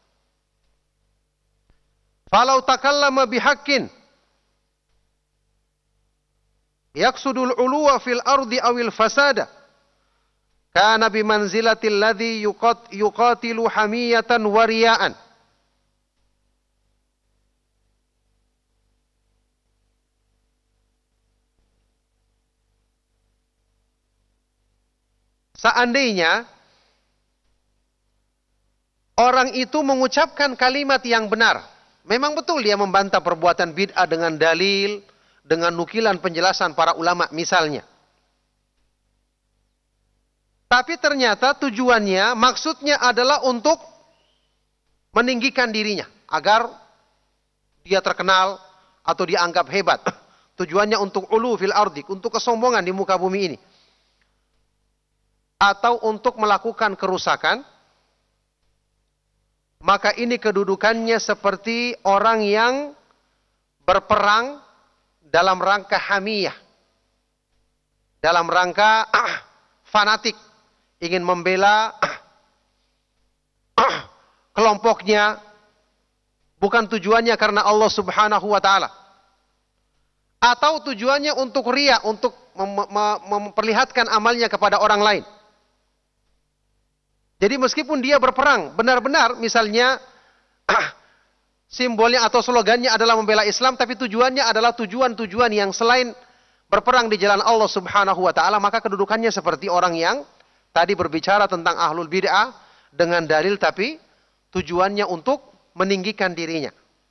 Falau takallama bihaqqin yaqsudul uluwa fil ardi awil fasada kana bimanzilatil ladzi yuqat yuqatilu hamiyatan wa riya'an. Seandainya orang itu mengucapkan kalimat yang benar, memang betul dia membantah perbuatan bid'ah dengan dalil, dengan nukilan penjelasan para ulama misalnya. Tapi ternyata tujuannya, maksudnya adalah untuk meninggikan dirinya, agar dia terkenal atau dianggap hebat. Tujuannya untuk ulu fil ardi, untuk kesombongan di muka bumi ini. Atau untuk melakukan kerusakan, maka ini kedudukannya seperti orang yang berperang dalam rangka hamiyah, dalam rangka fanatik, ingin membela kelompoknya, bukan tujuannya karena Allah Subhanahu wa taala. Atau tujuannya untuk riya, untuk mem mem memperlihatkan amalnya kepada orang lain. Jadi meskipun dia berperang, benar-benar misalnya simbolnya atau slogannya adalah membela Islam, tapi tujuannya adalah tujuan-tujuan yang selain berperang di jalan Allah Subhanahu wa taala, maka kedudukannya seperti orang yang tadi berbicara tentang ahlul bid'ah dengan dalil, tapi tujuannya untuk meninggikan dirinya.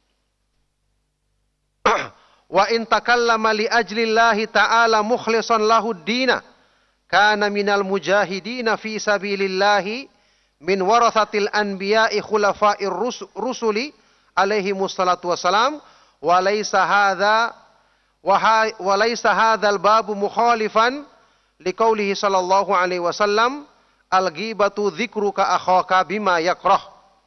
Wa in takallama li ajlillahi ta'ala mukhlishan lahu ad-dina kana minal mujahidina fi sabilillahi min warathatil anbiya'i khulafa'ir rusuli alaihi musallatu wassalam, wa laysa hadha wa laysa hadzal babu mukhalifan liqaulihi sallallahu alaihi wasallam al-ghibatu dzikruka akhaka bima yakrah.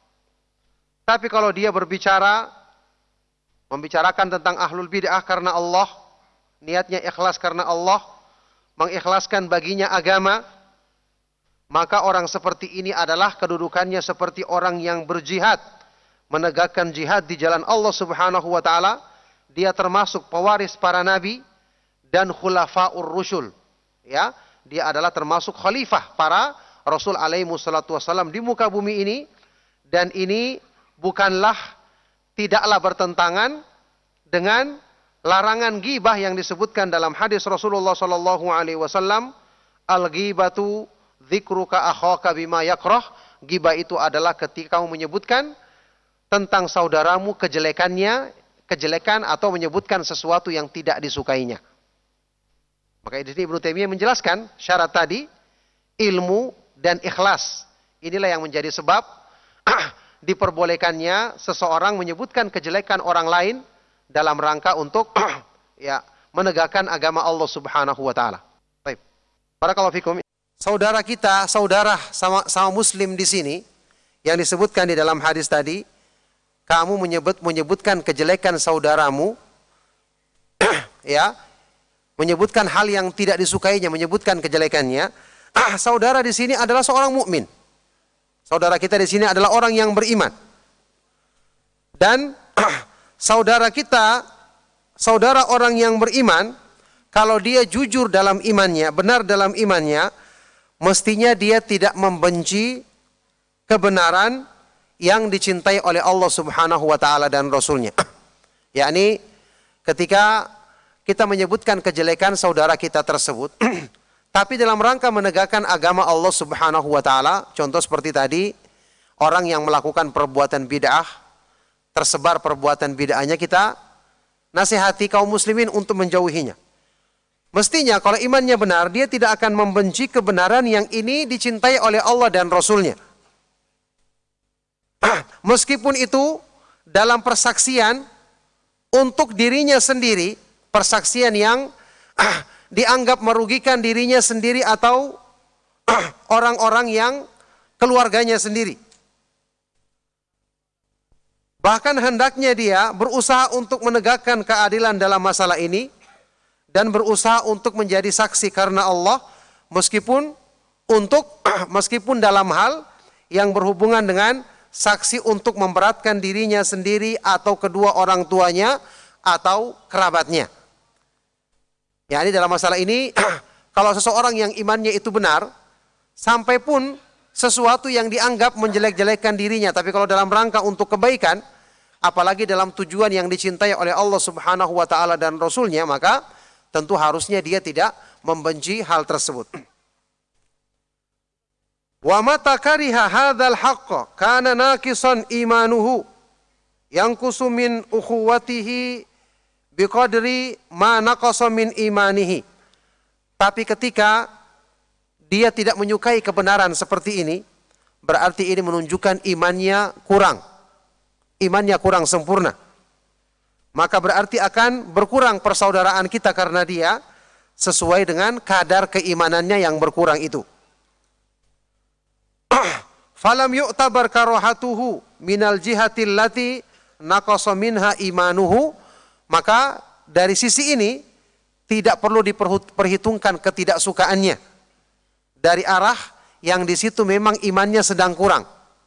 Tapi kalau dia berbicara membicarakan tentang ahlul bid'ah karena Allah, niatnya ikhlas karena Allah, mengikhlaskan baginya agama, maka orang seperti ini adalah kedudukannya seperti orang yang berjihad, menegakkan jihad di jalan Allah Subhanahu wa taala. Dia termasuk pewaris para nabi dan khulafaur rusul. Ya, dia adalah termasuk khalifah para rasul alaihi wassalatu wassalam di muka bumi ini, dan ini bukanlah tidaklah bertentangan dengan larangan ghibah yang disebutkan dalam hadis Rasulullah sallallahu alaihi wasallam, al-ghibatu dzikruka akhaka bima yakrah. Ghibah itu adalah ketika kamu menyebutkan tentang saudaramu kejelekannya, kejelekan atau menyebutkan sesuatu yang tidak disukainya. Maka di sini Ibnu Taimiyah menjelaskan syarat tadi, ilmu dan ikhlas. Inilah yang menjadi sebab diperbolehkannya seseorang menyebutkan kejelekan orang lain dalam rangka untuk ya menegakkan agama Allah Subhanahu wa taala. Baik. Barakallahu fikum. Saudara kita, saudara sama sama muslim di sini yang disebutkan di dalam hadis tadi, kamu menyebut menyebutkan kejelekan saudaramu ya, menyebutkan hal yang tidak disukainya, menyebutkan kejelekannya. Saudara di sini adalah seorang mukmin. Saudara kita di sini adalah orang yang beriman. Dan saudara kita, saudara orang yang beriman, kalau dia jujur dalam imannya, benar dalam imannya, mestinya dia tidak membenci kebenaran yang dicintai oleh Allah Subhanahu wa taala dan Rasulnya. Yakni ketika kita menyebutkan kejelekan saudara kita tersebut, tapi dalam rangka menegakkan agama Allah Subhanahu wa taala, contoh seperti tadi, orang yang melakukan perbuatan bid'ah, tersebar perbuatan bid'ahnya, kita nasihati kaum muslimin untuk menjauhinya. Mestinya kalau imannya benar, dia tidak akan membenci kebenaran yang ini dicintai oleh Allah dan Rasulnya. Meskipun itu dalam persaksian untuk dirinya sendiri, persaksian yang dianggap merugikan dirinya sendiri atau orang-orang yang keluarganya sendiri. Bahkan hendaknya dia berusaha untuk menegakkan keadilan dalam masalah ini dan berusaha untuk menjadi saksi karena Allah, meskipun untuk meskipun dalam hal yang berhubungan dengan saksi untuk memberatkan dirinya sendiri atau kedua orang tuanya atau kerabatnya. Ya, ini dalam masalah ini kalau seseorang yang imannya itu benar, sampai pun sesuatu yang dianggap menjelek-jelekkan dirinya, tapi kalau dalam rangka untuk kebaikan, apalagi dalam tujuan yang dicintai oleh Allah Subhanahu wa taala dan Rasulnya, maka tentu harusnya dia tidak membenci hal tersebut. Wa mata kariha hadzal haqqa kana naqisan imanuhu yanqusu min ukhuwatihi biqadri ma naqasa min imanihi. Tapi ketika dia tidak menyukai kebenaran seperti ini, berarti ini menunjukkan imannya kurang. Imannya kurang sempurna. Maka berarti akan berkurang persaudaraan kita karena dia sesuai dengan kadar keimanannya yang berkurang itu. Falam yu'tabar karahatuhu minal jihatil lati naqasa minha imanuhu. Maka dari sisi ini tidak perlu diperhitungkan ketidaksukaannya dari arah yang di situ memang imannya sedang kurang.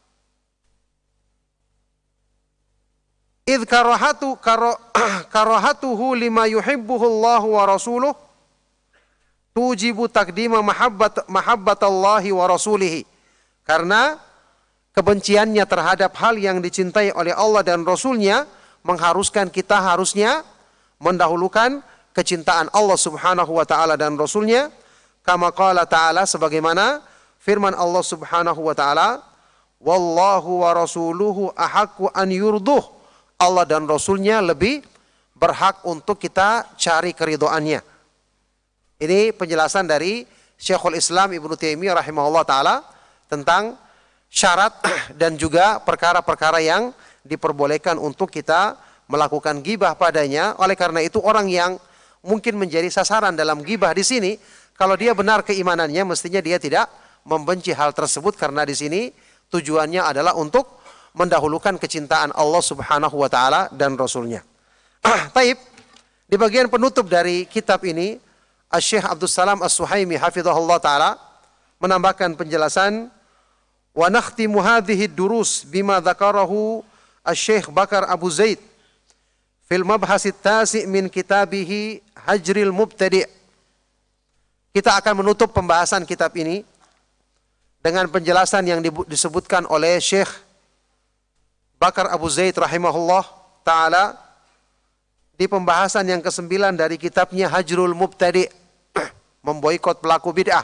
Idh karahatu karahatuhu lima yuhibbuhu Allah wa rasuluh tujibu takdima mahabbat mahabbatallahi wa rasulihi. Karena kebenciannya terhadap hal yang dicintai oleh Allah dan Rasulnya mengharuskan kita harusnya mendahulukan kecintaan Allah Subhanahu wa taala dan Rasulnya, kama qala ta'ala, sebagaimana firman Allah Subhanahu wa taala, wallahu wa rasuluhu ahaqqu an yurduh. Allah dan Rasulnya lebih berhak untuk kita cari keridhoannya. Ini penjelasan dari Syekhul Islam Ibnu Taimiyah rahimahullah taala tentang syarat dan juga perkara-perkara yang diperbolehkan untuk kita melakukan gibah padanya. Oleh karena itu orang yang mungkin menjadi sasaran dalam gibah di sini, kalau dia benar keimanannya, mestinya dia tidak membenci hal tersebut karena di sini tujuannya adalah untuk mendahulukan kecintaan Allah Subhanahu wa taala dan Rasulnya. Taib, di bagian penutup dari kitab ini, Asy-Syaikh Abdus Salam As-Suhaimi hafizahullah taala menambahkan penjelasan, wa nakhtimu hadhihi durus bima dzakarahu Asy-Syaikh Bakar Abu Zaid fil mabhasit tasi' min kitabihi Hajril Mubtadi'. Kita akan menutup pembahasan kitab ini dengan penjelasan yang disebutkan oleh Syekh Bakar Abu Zaid rahimahullah taala di pembahasan yang kesembilan dari kitabnya Hajrul Mubtadi', memboikot pelaku bid'ah.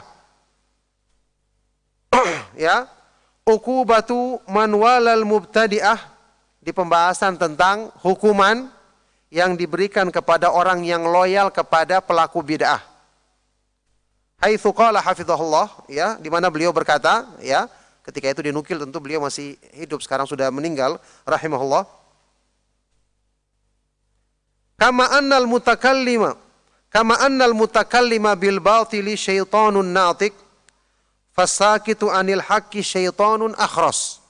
Ya, uqubatu man walal mubtadi'ah, di pembahasan tentang hukuman yang diberikan kepada orang yang loyal kepada pelaku bid'ah. Haitsu qala hafizahullah, ya, di mana beliau berkata, ya, ketika itu dinukil, tentu beliau masih hidup, sekarang sudah meninggal rahimahullah. Kama annal mutakallima kama annal mutakallima bil batili syaitanun natiq fasakitu anil haqqi syaitanun akhras.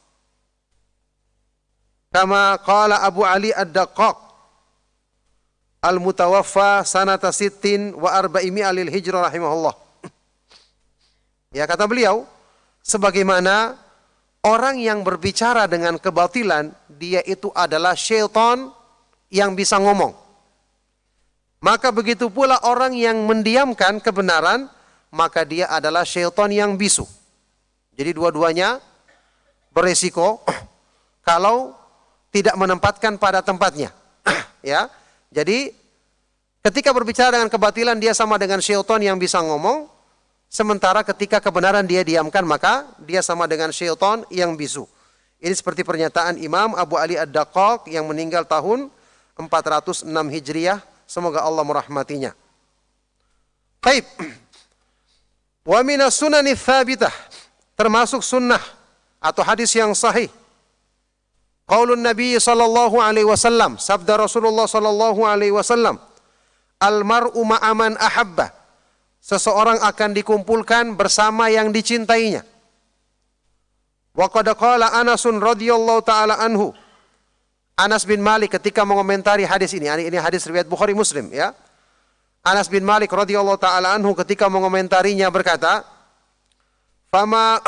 Kama qala Abu Ali Ad-Daqqaq al-mutawaffa sanata sittin wa arba'imi'a lil hijrah rahimahullah. Ya, kata beliau, sebagaimana orang yang berbicara dengan kebatilan, dia itu adalah syaitan yang bisa ngomong. Maka begitu pula orang yang mendiamkan kebenaran, maka dia adalah syaitan yang bisu. Jadi dua-duanya beresiko kalau tidak menempatkan pada tempatnya. Ya. Jadi ketika berbicara dengan kebatilan dia sama dengan syaitan yang bisa ngomong, sementara ketika kebenaran dia diamkan maka dia sama dengan syaitan yang bisu. Ini seperti pernyataan Imam Abu Ali Ad-Daqqaq yang meninggal tahun empat ratus enam Hijriah, semoga Allah merahmatinya. Baik. Wa minas sunani tsabitah, termasuk sunnah atau hadis yang sahih. Qaulun Nabi sallallahu alaihi wasallam, sabda Rasulullah sallallahu alaihi wasallam, al-mar'u ma'aman ahabba. Seseorang akan dikumpulkan bersama yang dicintainya. Wa qad qala Anasun radhiyallahu taala anhu. Anas bin Malik ketika mengomentari hadis ini, ini hadis riwayat Bukhari Muslim ya. Anas bin Malik radhiyallahu taala anhu ketika mengomentarinya berkata, "Fama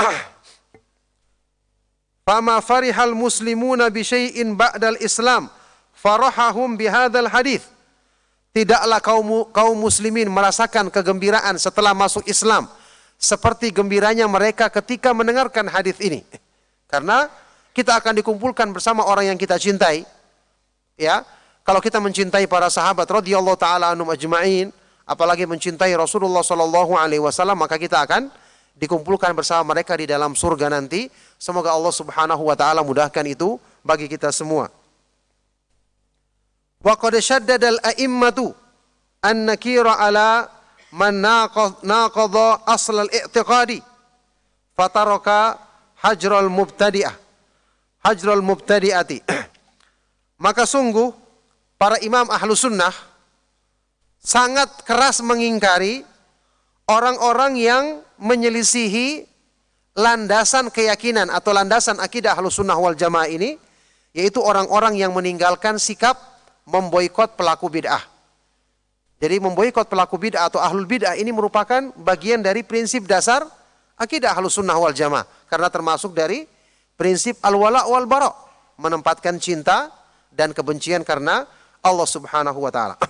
fama farihal muslimuna bi syai'in ba'dal Islam farahahum bihadzal hadis." Tidaklah kaum kaum muslimin merasakan kegembiraan setelah masuk Islam seperti gembiranya mereka ketika mendengarkan hadis ini. Karena kita akan dikumpulkan bersama orang yang kita cintai. Ya, kalau kita mencintai para sahabat radhiyallahu taala anhum ajma'in, apalagi mencintai Rasulullah sallallahu alaihi wasallam, maka kita akan dikumpulkan bersama mereka di dalam surga nanti. Semoga Allah Subhanahu wa taala mudahkan itu bagi kita semua. Wa qad shaddada al-a'immatu an-nakira ala man naqadha asl al-i'tiqadi fataraka hajral mubtadi'ah hajral mubtadi'ati. Maka sungguh para imam ahlu sunnah sangat keras mengingkari orang-orang yang menyelisihi landasan keyakinan atau landasan akidah ahlu sunnah wal jamaah ini, yaitu orang-orang yang meninggalkan sikap memboikot pelaku bid'ah. Jadi memboikot pelaku bid'ah atau ahlul bid'ah ini merupakan bagian dari prinsip dasar akidah ahlu sunnah wal jamaah. Karena termasuk dari prinsip al-wala' wal bara', menempatkan cinta dan kebencian karena Allah Subhanahu wa taala.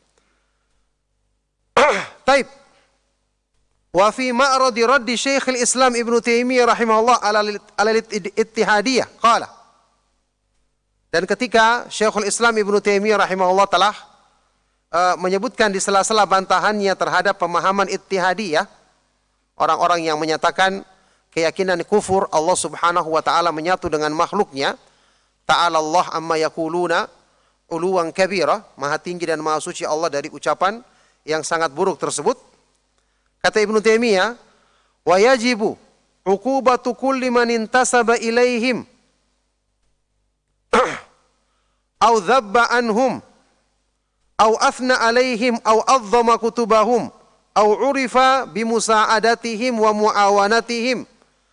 Taib. Wa fi ma'radi raddi Syekhul Islam Ibnu Taimiyah rahimahullah ala al-ittihadiyah qala. Dan ketika Syekhul Islam Ibnu Taimiyah rahimahullah telah uh, menyebutkan di sela-sela bantahannya terhadap pemahaman ittihadiyah, orang-orang yang menyatakan keyakinan kufur Allah Subhanahu wa taala menyatu dengan makhluknya, ta'ala Allah amma yaquluna uluwan kabira, maha tinggi dan maha suci Allah dari ucapan yang sangat buruk tersebut. Kata Ibnu Taimiyah, wa yajibu uqubatu kulli man intasaba ilaihim au dhabba anhum au athna alaihim au azzama kutubahum au urifa bimusa'adatihim wa muawanatihim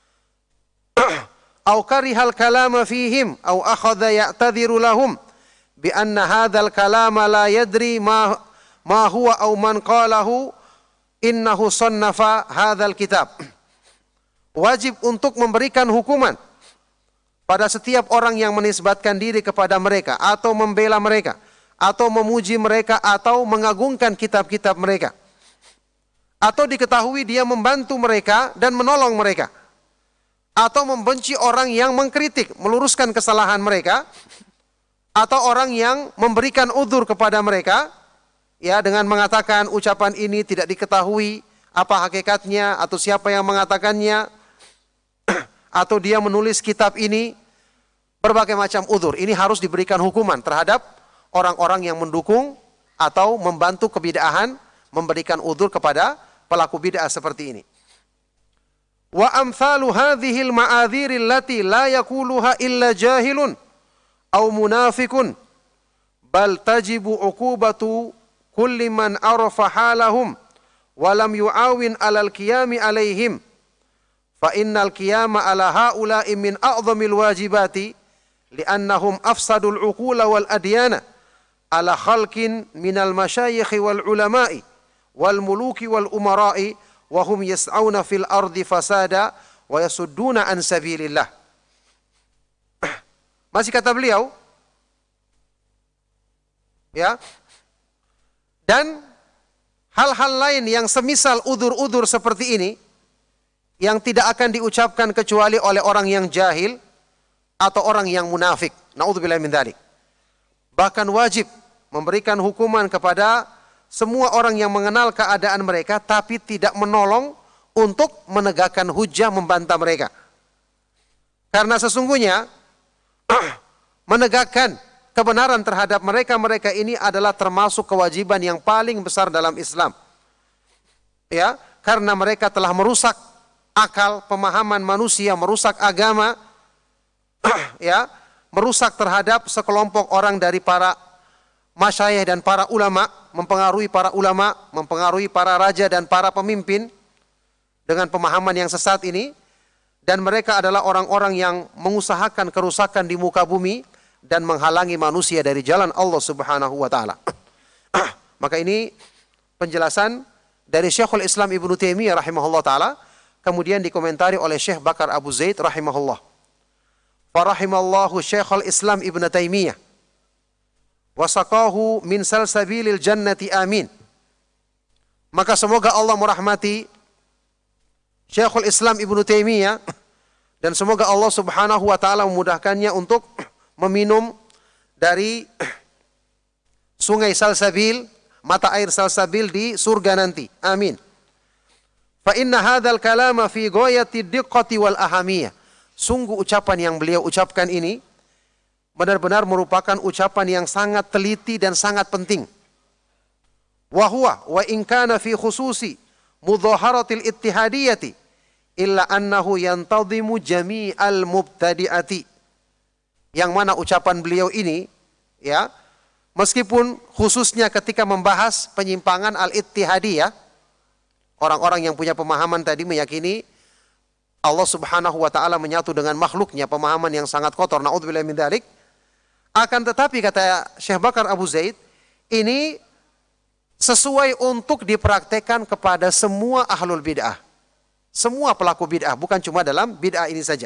au karihal kalama fihim au akhadha ya'tadhiru lahum bi anna hadzal kalama la yadri ma ma huwa au man qalahu innahu sannafa hadzal kitab. Wajib untuk memberikan hukuman pada setiap orang yang menisbatkan diri kepada mereka atau membela mereka atau memuji mereka atau mengagungkan kitab-kitab mereka, atau diketahui dia membantu mereka dan menolong mereka, atau membenci orang yang mengkritik, meluruskan kesalahan mereka, atau orang yang memberikan udzur kepada mereka, ya, dengan mengatakan ucapan ini tidak diketahui apa hakikatnya atau siapa yang mengatakannya, atau dia menulis kitab ini, berbagai macam udzur. Ini harus diberikan hukuman terhadap orang-orang yang mendukung atau membantu kebid'ahan, memberikan udzur kepada pelaku bid'ah seperti ini. Wa amthalu hadhil ma'adhiril lati la yaquluha illa jahilun aw munafikun bal tajibu uqubatu kulli man arafa halahum wa lam yu'awin 'alal qiyami 'alaihim fa innal qiyama 'ala haula'i min a'dhamil wajibati li'annahum afsadul 'uqula wal adyana 'ala khalqin minal masyayikh wal ulama'i wal muluki wal umara'i wa hum yas'auna fil ardi fasada wa yasudduna an sabilillah. Masih kata beliau, ya, dan hal-hal lain yang semisal udur-udur seperti ini yang tidak akan diucapkan kecuali oleh orang yang jahil atau orang yang munafik. Naudzubillah min dzalik. Bahkan wajib memberikan hukuman kepada semua orang yang mengenal keadaan mereka tapi tidak menolong untuk menegakkan hujah membantah mereka. Karena sesungguhnya menegakkan kebenaran terhadap mereka-mereka ini adalah termasuk kewajiban yang paling besar dalam Islam. Ya, karena mereka telah merusak akal, pemahaman manusia, merusak agama, ya, merusak terhadap sekelompok orang dari para masyayikh dan para ulama, mempengaruhi para ulama, mempengaruhi para raja dan para pemimpin dengan pemahaman yang sesat ini, dan mereka adalah orang-orang yang mengusahakan kerusakan di muka bumi dan menghalangi manusia dari jalan Allah Subhanahu wa taala. Maka ini penjelasan dari Syekhul Islam Ibnu Taimiyah rahimahullah taala, kemudian dikomentari oleh Syekh Bakar Abu Zaid rahimahullah. Farahimallahu Syekhul Islam Ibnu Taimiyah wasaqahu min salsabilil jannati amin. Maka semoga Allah merahmati Syekhul Islam Ibnu Taimiyah dan semoga Allah Subhanahu wa taala memudahkannya untuk meminum dari sungai salsabil, mata air salsabil di surga nanti. Amin. Fa inna hadzal kalama fi ghayati diqqati wal ahamiyah. Sungguh ucapan yang beliau ucapkan ini benar-benar merupakan ucapan yang sangat teliti dan sangat penting. Wa huwa wa in kana fi khususi mudhaharatil ittihadiyati illa annahu yantadhimu jami'al mubtadi'ati. Yang mana ucapan beliau ini, ya, meskipun khususnya ketika membahas penyimpangan al-ittihadiyah, orang-orang yang punya pemahaman tadi meyakini Allah Subhanahu wa taala menyatu dengan makhluknya, pemahaman yang sangat kotor, naudzubillah min dzalik. Akan tetapi kata Syekh Bakar Abu Zaid, ini sesuai untuk dipraktekkan kepada semua ahlul bid'ah. Semua pelaku bid'ah, bukan cuma dalam bid'ah ini saja.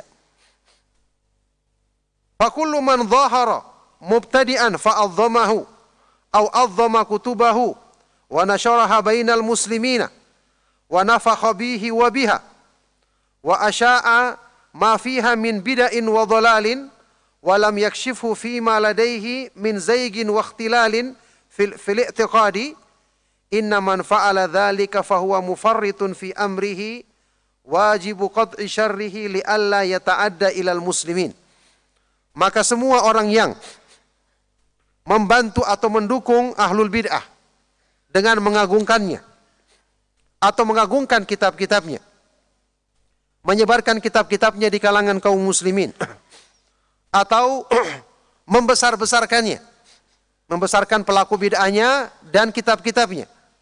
Fa kullu man dhahara mubtadi'an fa'azzamahu aw azzama kutubahu wa nasharaha bainal muslimina wa nafakha bihi wa biha wa asya'a ma fiha min bid'in wa dhalalin wa lam yakshifhu fima ladayhi min zaygin wa ikhtilalin fil fil i'tiqadi inna man fa'ala dhalika fahuwa mufarritun fi amrihi wajibu qat'i syarrihi li alla yata'adda ilal muslimin. Maka semua orang yang membantu atau mendukung ahlul bid'ah dengan mengagungkannya atau mengagungkan kitab-kitabnya, menyebarkan kitab-kitabnya di kalangan kaum muslimin, atau membesar-besarkannya, membesarkan pelaku bid'ahnya dan kitab-kitabnya,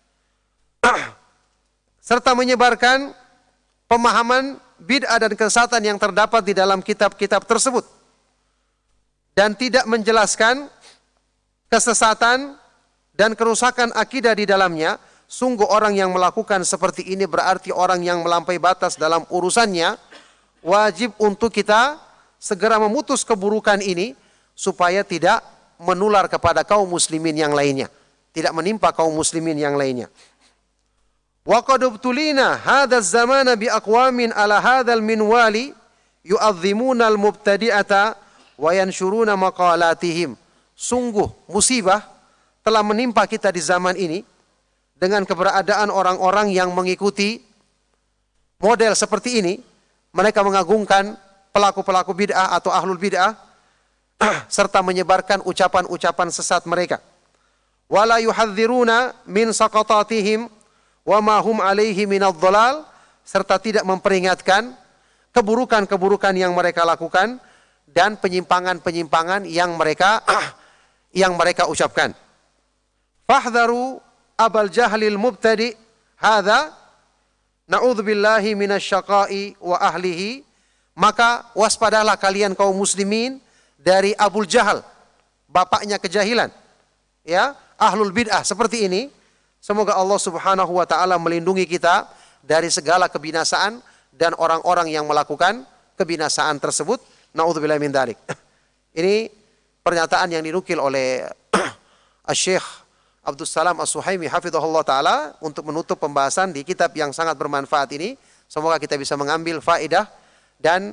serta menyebarkan pemahaman bid'ah dan kesesatan yang terdapat di dalam kitab-kitab tersebut, dan tidak menjelaskan kesesatan dan kerusakan akidah di dalamnya, sungguh orang yang melakukan seperti ini berarti orang yang melampaui batas dalam urusannya. Wajib untuk kita segera memutus keburukan ini supaya tidak menular kepada kaum muslimin yang lainnya, tidak menimpa kaum muslimin yang lainnya. Wa qad ubtulina hadzal zamana bi aqwamin ala hadzal minwali yu'azzimuna al-mubtadi'ata wa yanshuruna maqalatihim. Sungguh musibah telah menimpa kita di zaman ini dengan keberadaan orang-orang yang mengikuti model seperti ini. Mereka mengagungkan pelaku-pelaku bid'ah atau ahlul bid'ah serta menyebarkan ucapan-ucapan sesat mereka. Wala yuhadziruna min saqatatihim wa ma hum alaihi minadh dhalal, serta tidak memperingatkan keburukan-keburukan yang mereka lakukan dan penyimpangan-penyimpangan yang mereka yang mereka ucapkan. Fahdharu abal jahlil mubtadi hadza na'udzubillahi minasyaqai wa ahlihi. Maka waspadalah kalian kaum muslimin dari Abul Jahal, bapaknya kejahilan, ya, ahlul bid'ah seperti ini. Semoga Allah Subhanahu wa taala melindungi kita dari segala kebinasaan dan orang-orang yang melakukan kebinasaan tersebut. Na'udzubillahi min dzalik. Ini pernyataan yang dinukil oleh Syekh Abdul Salam As-Suhaimi hafizahullah taala untuk menutup pembahasan di kitab yang sangat bermanfaat ini. Semoga kita bisa mengambil faedah dan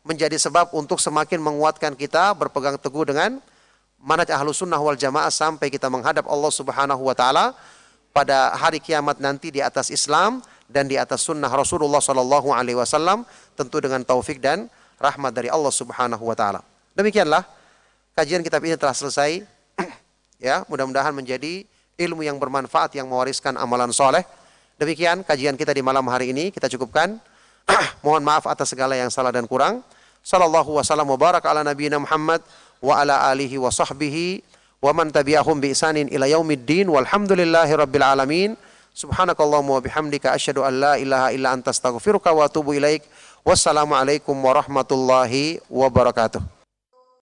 menjadi sebab untuk semakin menguatkan kita berpegang teguh dengan manhaj Ahlus Sunnah wal Jamaah sampai kita menghadap Allah Subhanahu wa taala pada hari kiamat nanti di atas Islam dan di atas sunnah Rasulullah sallallahu alaihi wasallam, tentu dengan taufik dan rahmat dari Allah Subhanahu wa taala. Demikianlah kajian kitab ini telah selesai. Ya, mudah-mudahan menjadi ilmu yang bermanfaat yang mewariskan amalan soleh. Demikian kajian kita di malam hari ini, kita cukupkan. Mohon maaf atas segala yang salah dan kurang. Sallallahu wasallam wa baraka ala nabiyina Muhammad wa ala alihi wa sahbihi wa man tabi'ahum bi ihsanin ila yaumiddin walhamdulillahi rabbil alamin. Subhanakallahumma wa bihamdika asyhadu an la ilaha illa anta astaghfiruka wa atubu ilaik. Wassalamu alaikum warahmatullahi wabarakatuh.